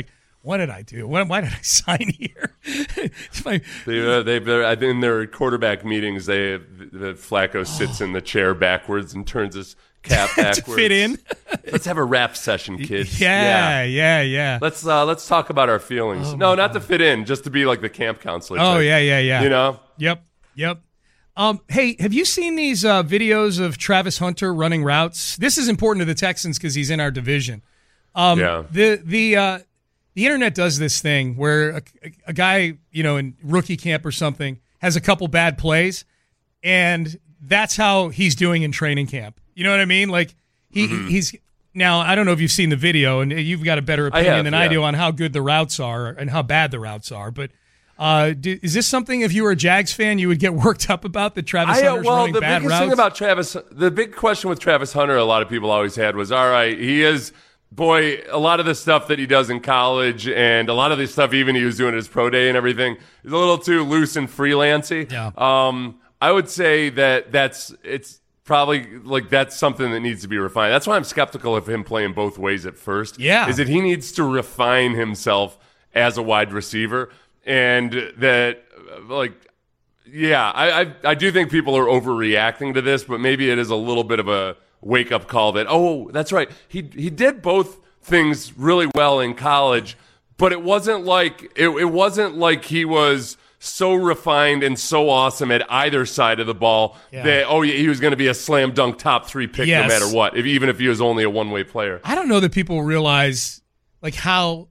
What did I do? Why, why did I sign here? my, they, uh, they've, uh, in their quarterback meetings, they the Flacco sits in the chair backwards and turns his cap backwards to fit in. Let's have a rap session, kids. Yeah, yeah, yeah. yeah. Let's uh, let's talk about our feelings. Oh no, not God. to fit in, just to be like the camp counselor. Oh type. yeah, yeah, yeah. You know? Yep, yep. Um, hey, have you seen these uh, videos of Travis Hunter running routes? This is important to the Texans because he's in our division. Um, yeah. The the uh, the internet does this thing where a, a guy, you know, in rookie camp or something has a couple bad plays, and that's how he's doing in training camp. You know what I mean? Like he mm-hmm. he's now. I don't know if you've seen the video, and you've got a better opinion I have, than yeah. I do on how good the routes are and how bad the routes are. But uh, do, is this something, if you were a Jags fan, you would get worked up about, that Travis I, Hunter's well, running the bad biggest routes? thing about Travis, the big question with Travis Hunter, a lot of people always had was, all right, he is. Boy, a lot of the stuff that he does in college and a lot of the stuff even he was doing at his pro day and everything is a little too loose and freelancy. Yeah. Um, I would say that that's it's probably like that's something that needs to be refined. That's why I'm skeptical of him playing both ways at first. Yeah. Is that he needs to refine himself as a wide receiver, and that like yeah, I I, I do think people are overreacting to this, but maybe it is a little bit of a wake-up call that, oh, that's right. He he did both things really well in college, but it wasn't like it, it wasn't like he was so refined and so awesome at either side of the ball yeah. that, oh, yeah, he was going to be a slam dunk top three pick yes. no matter what, if, even if he was only a one-way player. I don't know that people realize, like, how,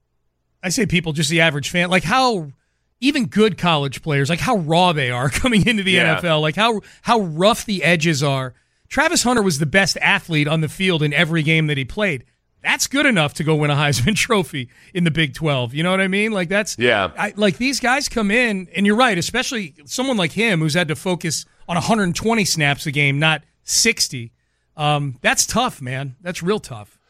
I say people, just the average fan, like how even good college players, like how raw they are coming into the yeah. N F L, like how how rough the edges are. Travis Hunter was the best athlete on the field in every game that he played. That's good enough to go win a Heisman Trophy in the Big twelve. You know what I mean? Like that's yeah. I, like these guys come in, and you're right, especially someone like him who's had to focus on one hundred twenty snaps a game, not sixty. Um, that's tough, man. That's real tough.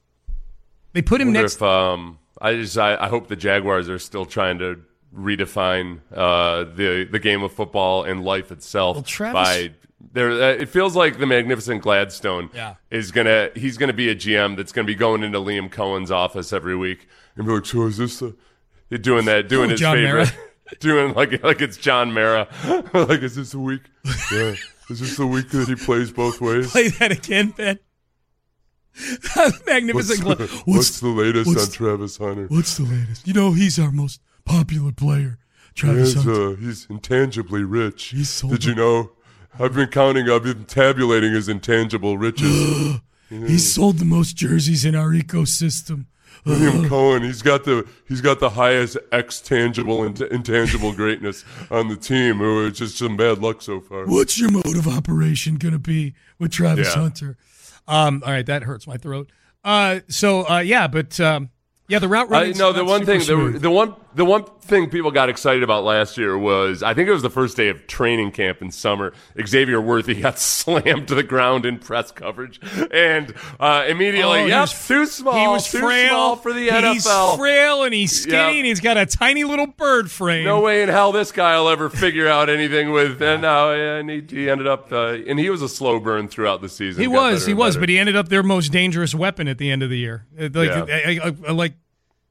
They put him I next. If, um, I just I, I hope the Jaguars are still trying to redefine uh, the the game of football and life itself well, Travis- by. There, uh, it feels like the Magnificent Gladstone yeah. is gonna. He's gonna be a G M that's gonna be going into Liam Cohen's office every week and be like, "So is this the?" Doing that, doing oh, his John favorite, doing like like it's John Mara. Like, is this the week? Yeah, is this the week that he plays both ways? Play that again, Ben. Magnificent What's, Gladstone. what's, what's the latest what's, on Travis Hunter? What's the latest? You know, he's our most popular player. Travis he's, Hunter. Uh, he's intangibly rich. He's sold Did you know? I've been counting, I've been tabulating his intangible riches. He sold the most jerseys in our ecosystem. William Cohen, he's got the he's got the highest ex-tangible and intangible greatness on the team. Oh, it's just some bad luck so far. What's your mode of operation going to be with Travis yeah. Hunter? Um, all right, that hurts my throat. Uh, so, uh, yeah, but... Um, Yeah, the route running. No, the one thing, the, the one, the one thing people got excited about last year was, I think it was the first day of training camp in summer. Xavier Worthy got slammed to the ground in press coverage, and uh, immediately, oh, yep, was, too small. He was too frail small for the N F L. He's frail and he's skinny yep. and he's got a tiny little bird frame. No way in hell this guy will ever figure out anything with. And now, and he, he ended up, uh, and he was a slow burn throughout the season. He was, he was, better. But he ended up their most dangerous weapon at the end of the year. Like, yeah. I, I, I, like.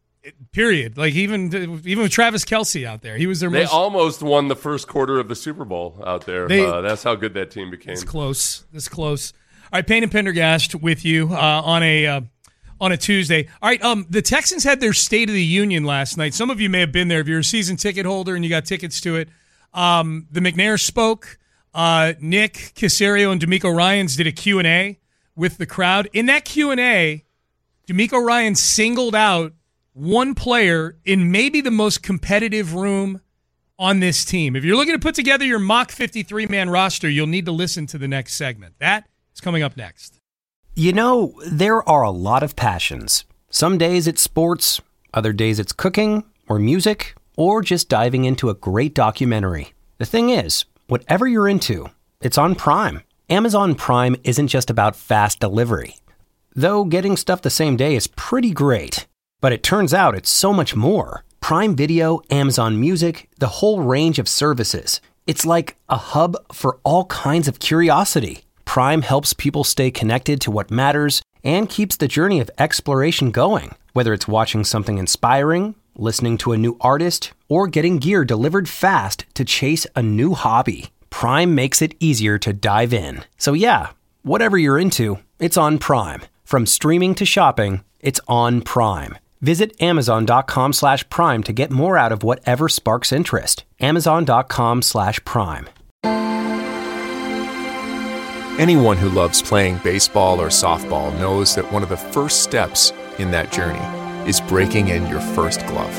Period. Like even even with Travis Kelce out there, he was their they most. They almost won the first quarter of the Super Bowl out there. They, uh, that's how good that team became. It's close. It's close. All right, Payne and Pendergast with you uh, on a uh, on a Tuesday. All right, um, the Texans had their State of the Union last night. Some of you may have been there if you're a season ticket holder and you got tickets to it. Um, the McNair spoke. Uh, Nick Caserio and D'Amico Ryans did a Q and A with the crowd. In that Q and A, D'Amico Ryans singled out one player in maybe the most competitive room on this team. If you're looking to put together your mock fifty-three man roster, you'll need to listen to the next segment. That is coming up next. You know, there are a lot of passions. Some days it's sports, other days it's cooking or music, or just diving into a great documentary. The thing is, whatever you're into, it's on Prime. Amazon Prime isn't just about fast delivery. Though getting stuff the same day is pretty great. But it turns out it's so much more. Prime Video, Amazon Music, the whole range of services. It's like a hub for all kinds of curiosity. Prime helps people stay connected to what matters and keeps the journey of exploration going, Whether it's watching something inspiring, listening to a new artist, or getting gear delivered fast to chase a new hobby, Prime makes it easier to dive in. So yeah, whatever you're into, it's on Prime. From streaming to shopping, it's on Prime. Visit amazon.com slash prime to get more out of whatever sparks interest. Amazon.com slash prime. Anyone who loves playing baseball or softball knows that one of the first steps in that journey is breaking in your first glove.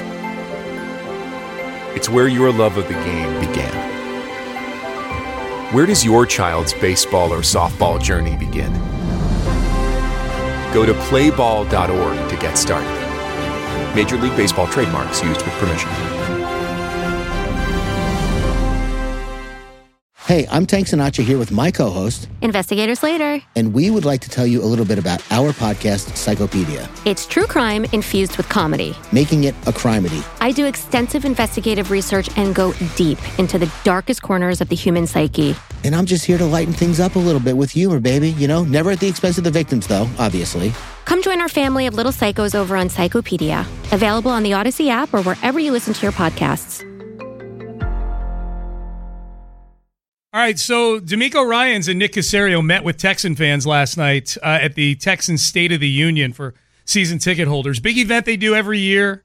It's where your love of the game began. Where does your child's baseball or softball journey begin? Go to play ball dot org to get started. Major League Baseball trademarks used with permission. Hey, I'm Tank Sinatra here with my co-host, Investigator Slater. and we would like to tell you a little bit about our podcast, Psychopedia, It's true crime infused with comedy. making it a crimedy. I do extensive investigative research and go deep into the darkest corners of the human psyche. And I'm just here to lighten things up a little bit with humor, baby. You know, never at the expense of the victims, though, obviously. Come join our family of little psychos over on Psychopedia, available on the Odyssey app or wherever you listen to your podcasts. All right, so D'Amico Ryans and Nick Caserio met with Texan fans last night uh, at the Texans State of the Union for season ticket holders. Big event they do every year.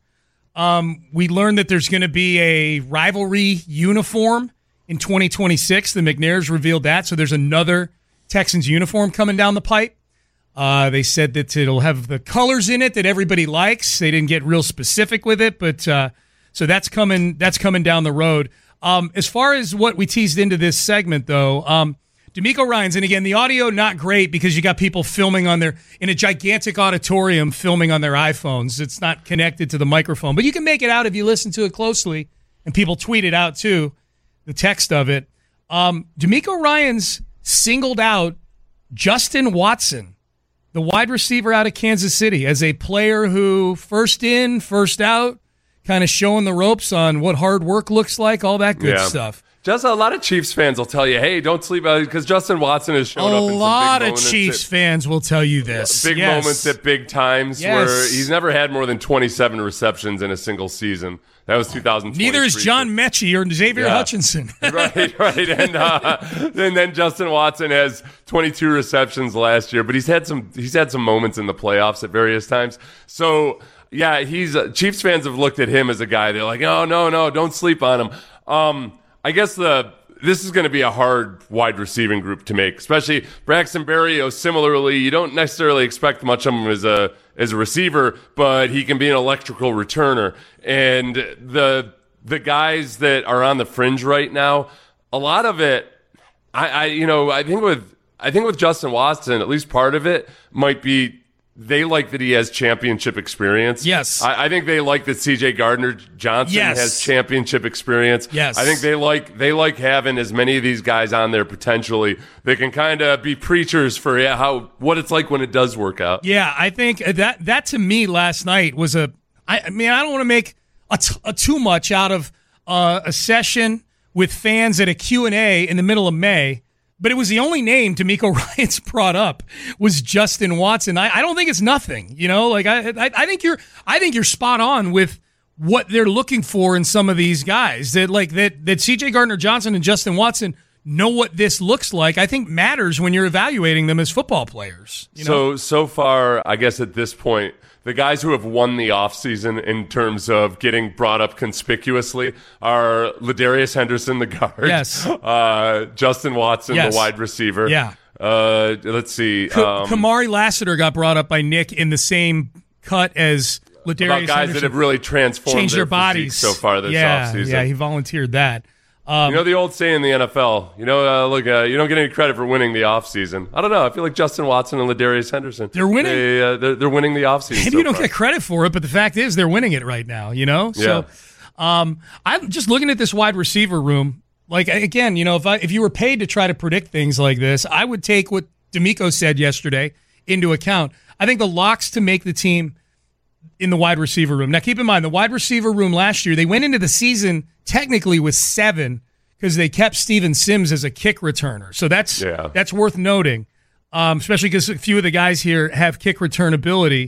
Um, we learned that there's going to be a rivalry uniform in twenty twenty-six. The McNairs revealed that, so there's another Texans uniform coming down the pipe. Uh, they said that it'll have the colors in it that everybody likes. They didn't get real specific with it, but uh, so that's coming. That's coming down the road. Um, as far as what we teased into this segment, though, um, D'Amico Ryans, and again, the audio not great because you got people filming on their in a gigantic auditorium filming on their iPhones. It's not connected to the microphone, but you can make it out if you listen to it closely, and people tweet it out too, the text of it. Um, D'Amico Ryans singled out Justin Watson, the wide receiver out of Kansas City, as a player who first in, first out, kind of showing the ropes on what hard work looks like, all that good Yeah. stuff. Just a lot of Chiefs fans will tell you, hey, don't sleep out because Justin Watson has shown A up in some lot big of moments Chiefs at- fans will tell you this. Big Yes. moments at big times Yes. where he's never had more than twenty-seven receptions in a single season. That was two thousand twenty-three. Neither is John Mechie or Xavier Yeah. Hutchinson. right, right, and uh, and then Justin Watson has twenty-two receptions last year, but he's had some he's had some moments in the playoffs at various times. So yeah, he's uh, Chiefs fans have looked at him as a guy. They're like, oh no, no, don't sleep on him. Um, I guess the this is going to be a hard wide receiving group to make, especially Braxton Berrios. Similarly, you don't necessarily expect much of him as a as a receiver, but he can be an electrical returner. And the the guys that are on the fringe right now, a lot of it, I, I you know, I think with I think with Justin Watson, at least part of it might be they like that he has championship experience. Yes. I, I think they like that C J Gardner-Johnson Yes. has championship experience. Yes. I think they like they like having as many of these guys on there potentially. They can kind of be preachers for yeah, how what it's like when it does work out. Yeah, I think that that to me last night was a. I, I mean, I don't want to make a, t- a too much out of uh, a session with fans at a Q and A in the middle of May, but it was the only name D'Amico Ryans brought up was Justin Watson. I, I don't think it's nothing, you know. Like I, I, I think you're, I think you're spot on with what they're looking for in some of these guys. That like that that C J Gardner-Johnson and Justin Watson know what this looks like. I think matters when you're evaluating them as football players. You know? So so far, I guess at this point, the guys who have won the offseason in terms of getting brought up conspicuously are Ladarius Henderson, the guard. Yes. Uh, Justin Watson, Yes. the wide receiver. Yeah. Uh, let's see. K- Um, Kamari Lassiter got brought up by Nick in the same cut as Ladarius about guys Henderson. that have really transformed changed their, their bodies physique so far this yeah, offseason. Yeah, he volunteered that. Um, You know the old saying in the N F L, you know, uh, look, uh, you don't get any credit for winning the offseason. I don't know. I feel like Justin Watson and Ladarius Henderson. They're winning. They, uh, they're, they're winning the offseason. maybe so you don't far. get credit for it, but the fact is they're winning it right now, you know? So um, I'm just looking at this wide receiver room. Like, again, you know, if I, if you were paid to try to predict things like this, I would take what D'Amico said yesterday into account. I think the locks to make the team in the wide receiver room. Now, keep in mind, the wide receiver room last year, they went into the season technically with seven because they kept Steven Sims as a kick returner. So that's Yeah. that's worth noting, um, especially because a few of the guys here have kick return ability.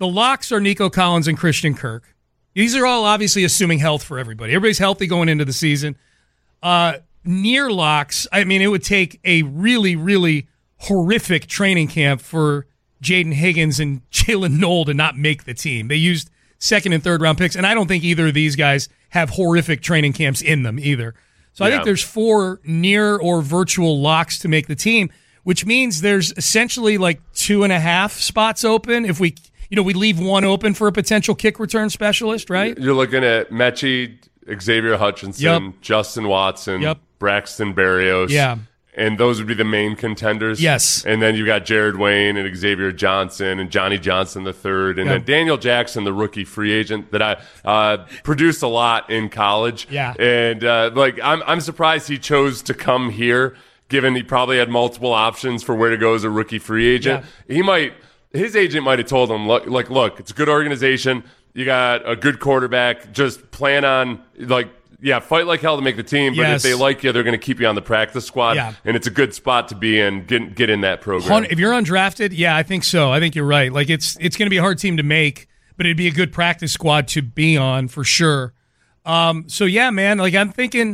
The locks are Nico Collins and Christian Kirk. These are all obviously assuming health for everybody. Everybody's healthy going into the season. Uh, near locks, I mean, it would take a really, really horrific training camp for Jaden Higgins and Jalen Knoll to not make the team. They used second and third round picks, and I don't think either of these guys have horrific training camps in them either. So yeah. I think there's four near or virtual locks to make the team, which means there's essentially like two and a half spots open if we, you know, we leave one open for a potential kick return specialist, right? You're looking at Mechie, Xavier Hutchinson, yep. Justin Watson, yep. Braxton Berrios. Yeah. And those would be the main contenders. Yes. And then you got Jared Wayne and Xavier Johnson and Johnny Johnson the third, and yep. then Daniel Jackson, the rookie free agent that I uh, produced a lot in college. Yeah. And uh, like I'm I'm surprised he chose to come here, given he probably had multiple options for where to go as a rookie free agent. Yeah. He might his agent might have told him, look, like, look, it's a good organization. You got a good quarterback. Just plan on like. Yeah, fight like hell to make the team, but yes. if they like you, they're going to keep you on the practice squad, yeah. and it's a good spot to be in. Get get in that program. If you're undrafted, yeah, I think so. I think you're right. Like it's it's going to be a hard team to make, but it'd be a good practice squad to be on for sure. Um, so yeah, man, like I'm thinking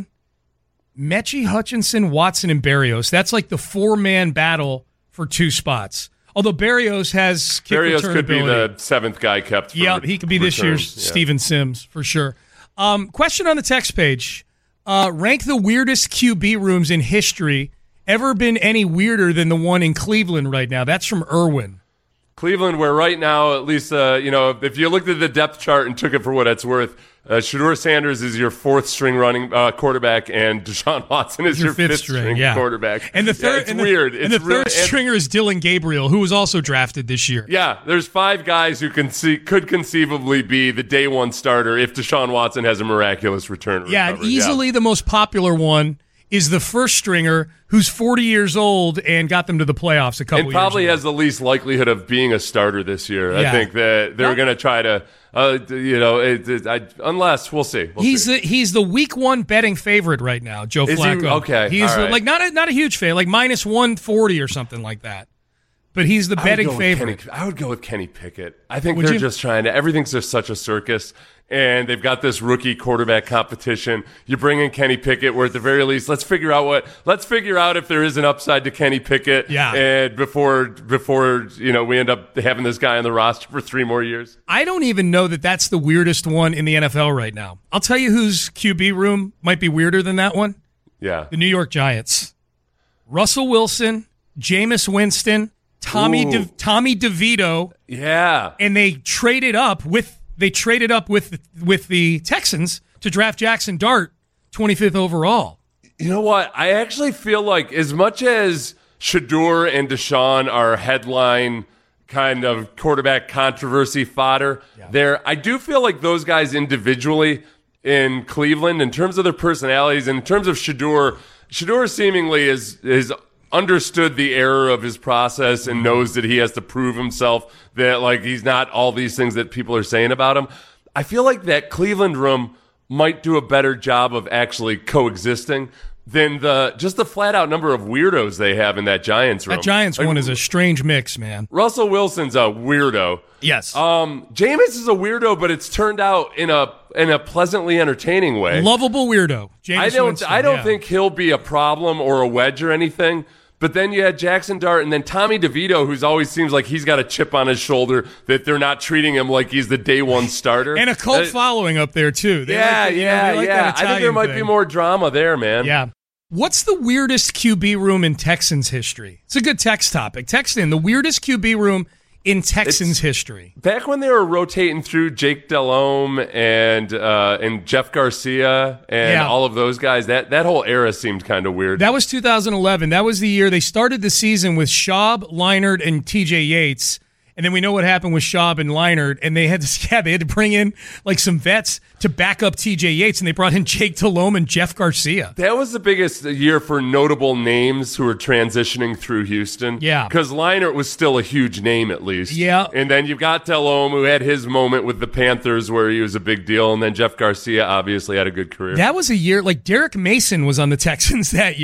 Mechie, Hutchinson, Watson, and Berrios. That's like the four man battle for two spots. Although Berrios has kick Berrios return could ability. be the seventh guy kept. For yeah, he could be returns. this year's yeah. Steven Sims for sure. Um, question on the text page. Uh, rank the weirdest Q B rooms in history. Ever been any weirder than the one in Cleveland right now? That's from Irwin. Cleveland, where right now, at least, uh, you know, if you looked at the depth chart and took it for what it's worth, uh, Shedeur Sanders is your fourth string running uh, quarterback, and Deshaun Watson is your, your fifth, fifth string, string yeah. quarterback. And the third, yeah, it's and weird. The, and it's the third really, stringer is Dylan Gabriel, who was also drafted this year. Yeah, there's five guys who can see, could conceivably be the day one starter if Deshaun Watson has a miraculous return. Yeah, and easily yeah. the most popular one is the first stringer who's forty years old and got them to the playoffs a couple and probably years ago. has the least likelihood of being a starter this year. Yeah. I think that they're yeah. going to try to, uh, you know, it, it, I, unless we'll see. We'll he's see. the he's the week one betting favorite right now, Joe is Flacco. He? Okay, he's right. like not a, not a huge favorite, like minus one forty or something like that. But he's the betting favorite. Kenny, I would go with Kenny Pickett. I think would they're you? just trying to. Everything's just such a circus. And they've got this rookie quarterback competition. You bring in Kenny Pickett, where at the very least, let's figure out what let's figure out if there is an upside to Kenny Pickett. Yeah. And before before you know we end up having this guy on the roster for three more years. I don't even know that that's the weirdest one in the N F L right now. I'll tell you whose Q B room might be weirder than that one. Yeah. The New York Giants. Russell Wilson, Jameis Winston, Tommy De, Tommy DeVito. Yeah. And they traded up with. They traded up with with the Texans to draft Jackson Dart, twenty-fifth overall. You know what? I actually feel like as much as Shedeur and Deshaun are headline kind of quarterback controversy fodder, yeah. there I do feel like those guys individually in Cleveland, in terms of their personalities, and in terms of Shedeur, Shedeur seemingly is is understood the error of his process and knows that he has to prove himself, that like he's not all these things that people are saying about him. I feel like that Cleveland room might do a better job of actually coexisting than the just the flat out number of weirdos they have in that Giants room. That Giants like, one is a strange mix, man. Russell Wilson's a weirdo. Yes. Um, Jameis is a weirdo, but it's turned out in a in a pleasantly entertaining way. Lovable weirdo. Jameis I don't Winston, I don't yeah. think he'll be a problem or a wedge or anything. But then you had Jackson Dart and then Tommy DeVito, who's always seems like he's got a chip on his shoulder that they're not treating him like he's the day one starter. And a cult uh, following up there, too. They yeah, like the, yeah, you know, like yeah. I think there might thing. be more drama there, man. Yeah. What's the weirdest Q B room in Texans history? It's a good text topic. Text in the weirdest Q B room in Texans it's, history. Back when they were rotating through Jake Delhomme and uh, and Jeff Garcia and yeah. all of those guys, that, that whole era seemed kind of weird. That was two thousand eleven. That was the year they started the season with Schaub, Leinart, and T J Yates. And then we know what happened with Schaub and Leinart, and they had to yeah, they had to bring in like some vets to back up T J Yates, and they brought in Jake Delhomme and Jeff Garcia. That was the biggest year for notable names who were transitioning through Houston. Yeah. Because Leinart was still a huge name at least. Yeah. And then you've got Delhomme, who had his moment with the Panthers where he was a big deal, and then Jeff Garcia obviously had a good career. That was a year, like Derek Mason was on the Texans that year.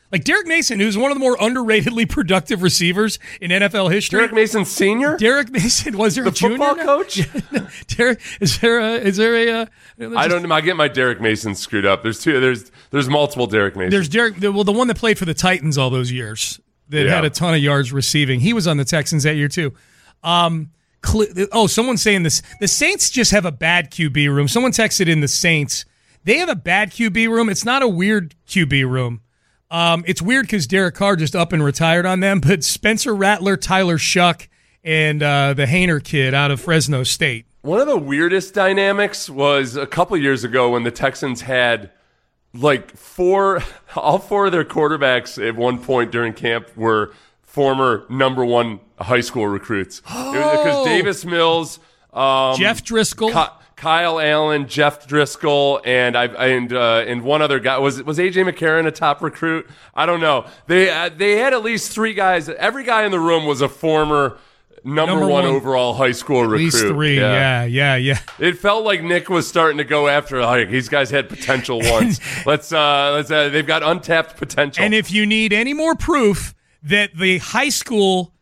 Like Derek Mason, who's one of the more underratedly productive receivers in N F L history. Derek Mason Senior? Derek Mason, was there the a junior? football now? coach? Derek, is there a, is there a, uh, I don't know. I get my Derek Mason screwed up. There's two, there's, there's multiple Derek Masons. There's Derek, well, the one that played for the Titans all those years that yeah. had a ton of yards receiving. He was on the Texans that year too. Um, oh, someone's saying this. The Saints just have a bad Q B room. Someone texted in the Saints. They have a bad Q B room. It's not a weird Q B room. Um, it's weird because Derek Carr just up and retired on them, but Spencer Rattler, Tyler Shuck, and uh, the Hainer kid out of Fresno State. One of the weirdest dynamics was a couple years ago when the Texans had like four, all four of their quarterbacks at one point during camp were former number one high school recruits. Oh. Because Davis Mills, um, Jeff Driscoll. Ka- Kyle Allen, Jeff Driscoll, and I and uh, and one other guy was was A J McCarron a top recruit? I don't know. They uh, they had at least three guys. Every guy in the room was a former number, number one, one overall high school at recruit. At least three. Yeah. yeah, yeah, yeah. It felt like Nick was starting to go after like these guys had potential once. let's uh, let's uh, they've got untapped potential. And if you need any more proof that the high school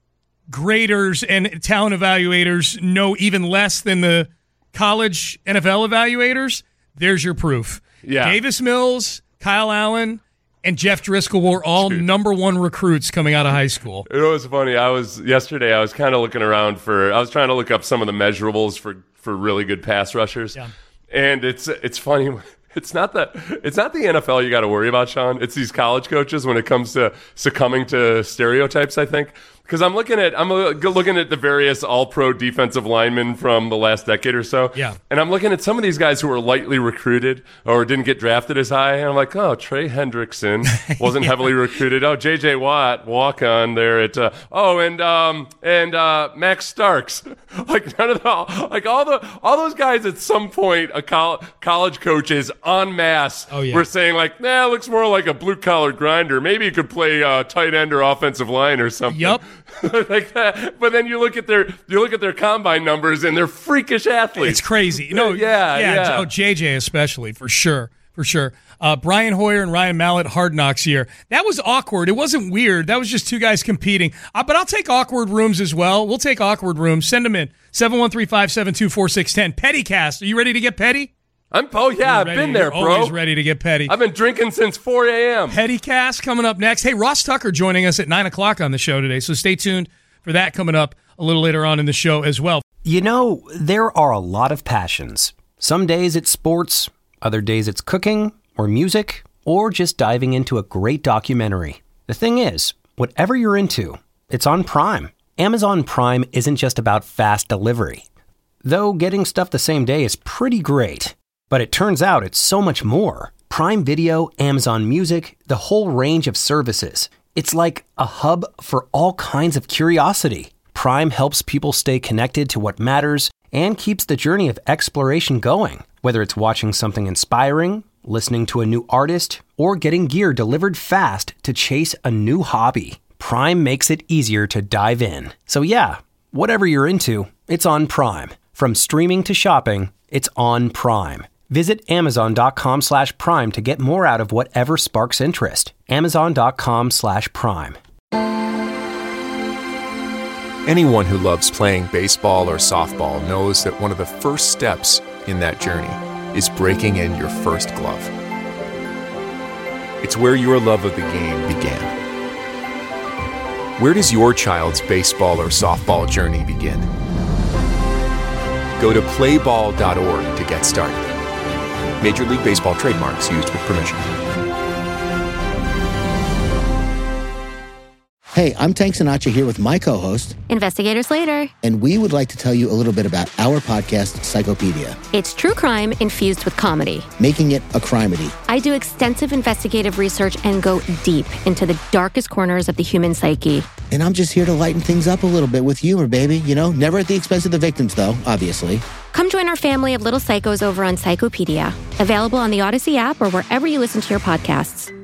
graders and talent evaluators know even less than the college N F L evaluators, there's your proof. Yeah. Davis Mills, Kyle Allen, and Jeff Driscoll were all Dude. number one recruits coming out of high school. It was funny. I was yesterday. I was kind of looking around for. I was trying to look up some of the measurables for, for really good pass rushers. Yeah. And it's it's funny. It's not the it's not the N F L you got to worry about, Sean. It's these college coaches when it comes to succumbing to stereotypes. I think. Because I'm looking at I'm looking at the various All-Pro defensive linemen from the last decade or so, yeah. And I'm looking at some of these guys who were lightly recruited or didn't get drafted as high, and I'm like, oh, Trey Hendrickson wasn't yeah. heavily recruited. Oh, J J Watt, walk on there at uh, oh, and um and uh, Max Starks, like none of the like all the all those guys at some point a col- college coaches en masse oh, yeah. were saying like, nah, looks more like a blue collar grinder. Maybe you could play uh, tight end or offensive line or something. Yep. like that, but then you look at their you look at their combine numbers and they're freakish athletes. It's crazy. No, yeah, yeah, yeah. Oh, J J especially for sure, for sure. Uh, Brian Hoyer and Ryan Mallett, Hard Knocks year. That was awkward. It wasn't weird. That was just two guys competing. Uh, but I'll take awkward rooms as well. We'll take awkward rooms. Send them in seven one three five seven two four six one zero. Pettycast. Are you ready to get petty? I'm oh yeah, I've been there, bro. Always ready to get petty. I've been drinking since four a.m. Pettycast coming up next. Hey, Ross Tucker joining us at nine o'clock on the show today, so stay tuned for that coming up a little later on in the show as well. You know, there are a lot of passions. Some days it's sports, other days it's cooking or music, or just diving into a great documentary. The thing is, whatever you're into, it's on Prime. Amazon Prime isn't just about fast delivery. Though getting stuff the same day is pretty great. But it turns out it's so much more. Prime Video, Amazon Music, the whole range of services. It's like a hub for all kinds of curiosity. Prime helps people stay connected to what matters and keeps the journey of exploration going. Whether it's watching something inspiring, listening to a new artist, or getting gear delivered fast to chase a new hobby, Prime makes it easier to dive in. So yeah, whatever you're into, it's on Prime. From streaming to shopping, it's on Prime. Visit Amazon.com slash Prime to get more out of whatever sparks interest. Amazon.com slash Prime. Anyone who loves playing baseball or softball knows that one of the first steps in that journey is breaking in your first glove. It's where your love of the game began. Where does your child's baseball or softball journey begin? Go to play ball dot org to get started. Major League Baseball trademarks used with permission. Hey, I'm Tank Sinatra here with my co-host, Investigator Slater. And we would like to tell you a little bit about our podcast, Psychopedia. It's true crime infused with comedy. Making it a crimedy. I do extensive investigative research and go deep into the darkest corners of the human psyche. And I'm just here to lighten things up a little bit with humor, baby. You know, never at the expense of the victims, though, obviously. Come join our family of little psychos over on Psychopedia. Available on the Odyssey app or wherever you listen to your podcasts.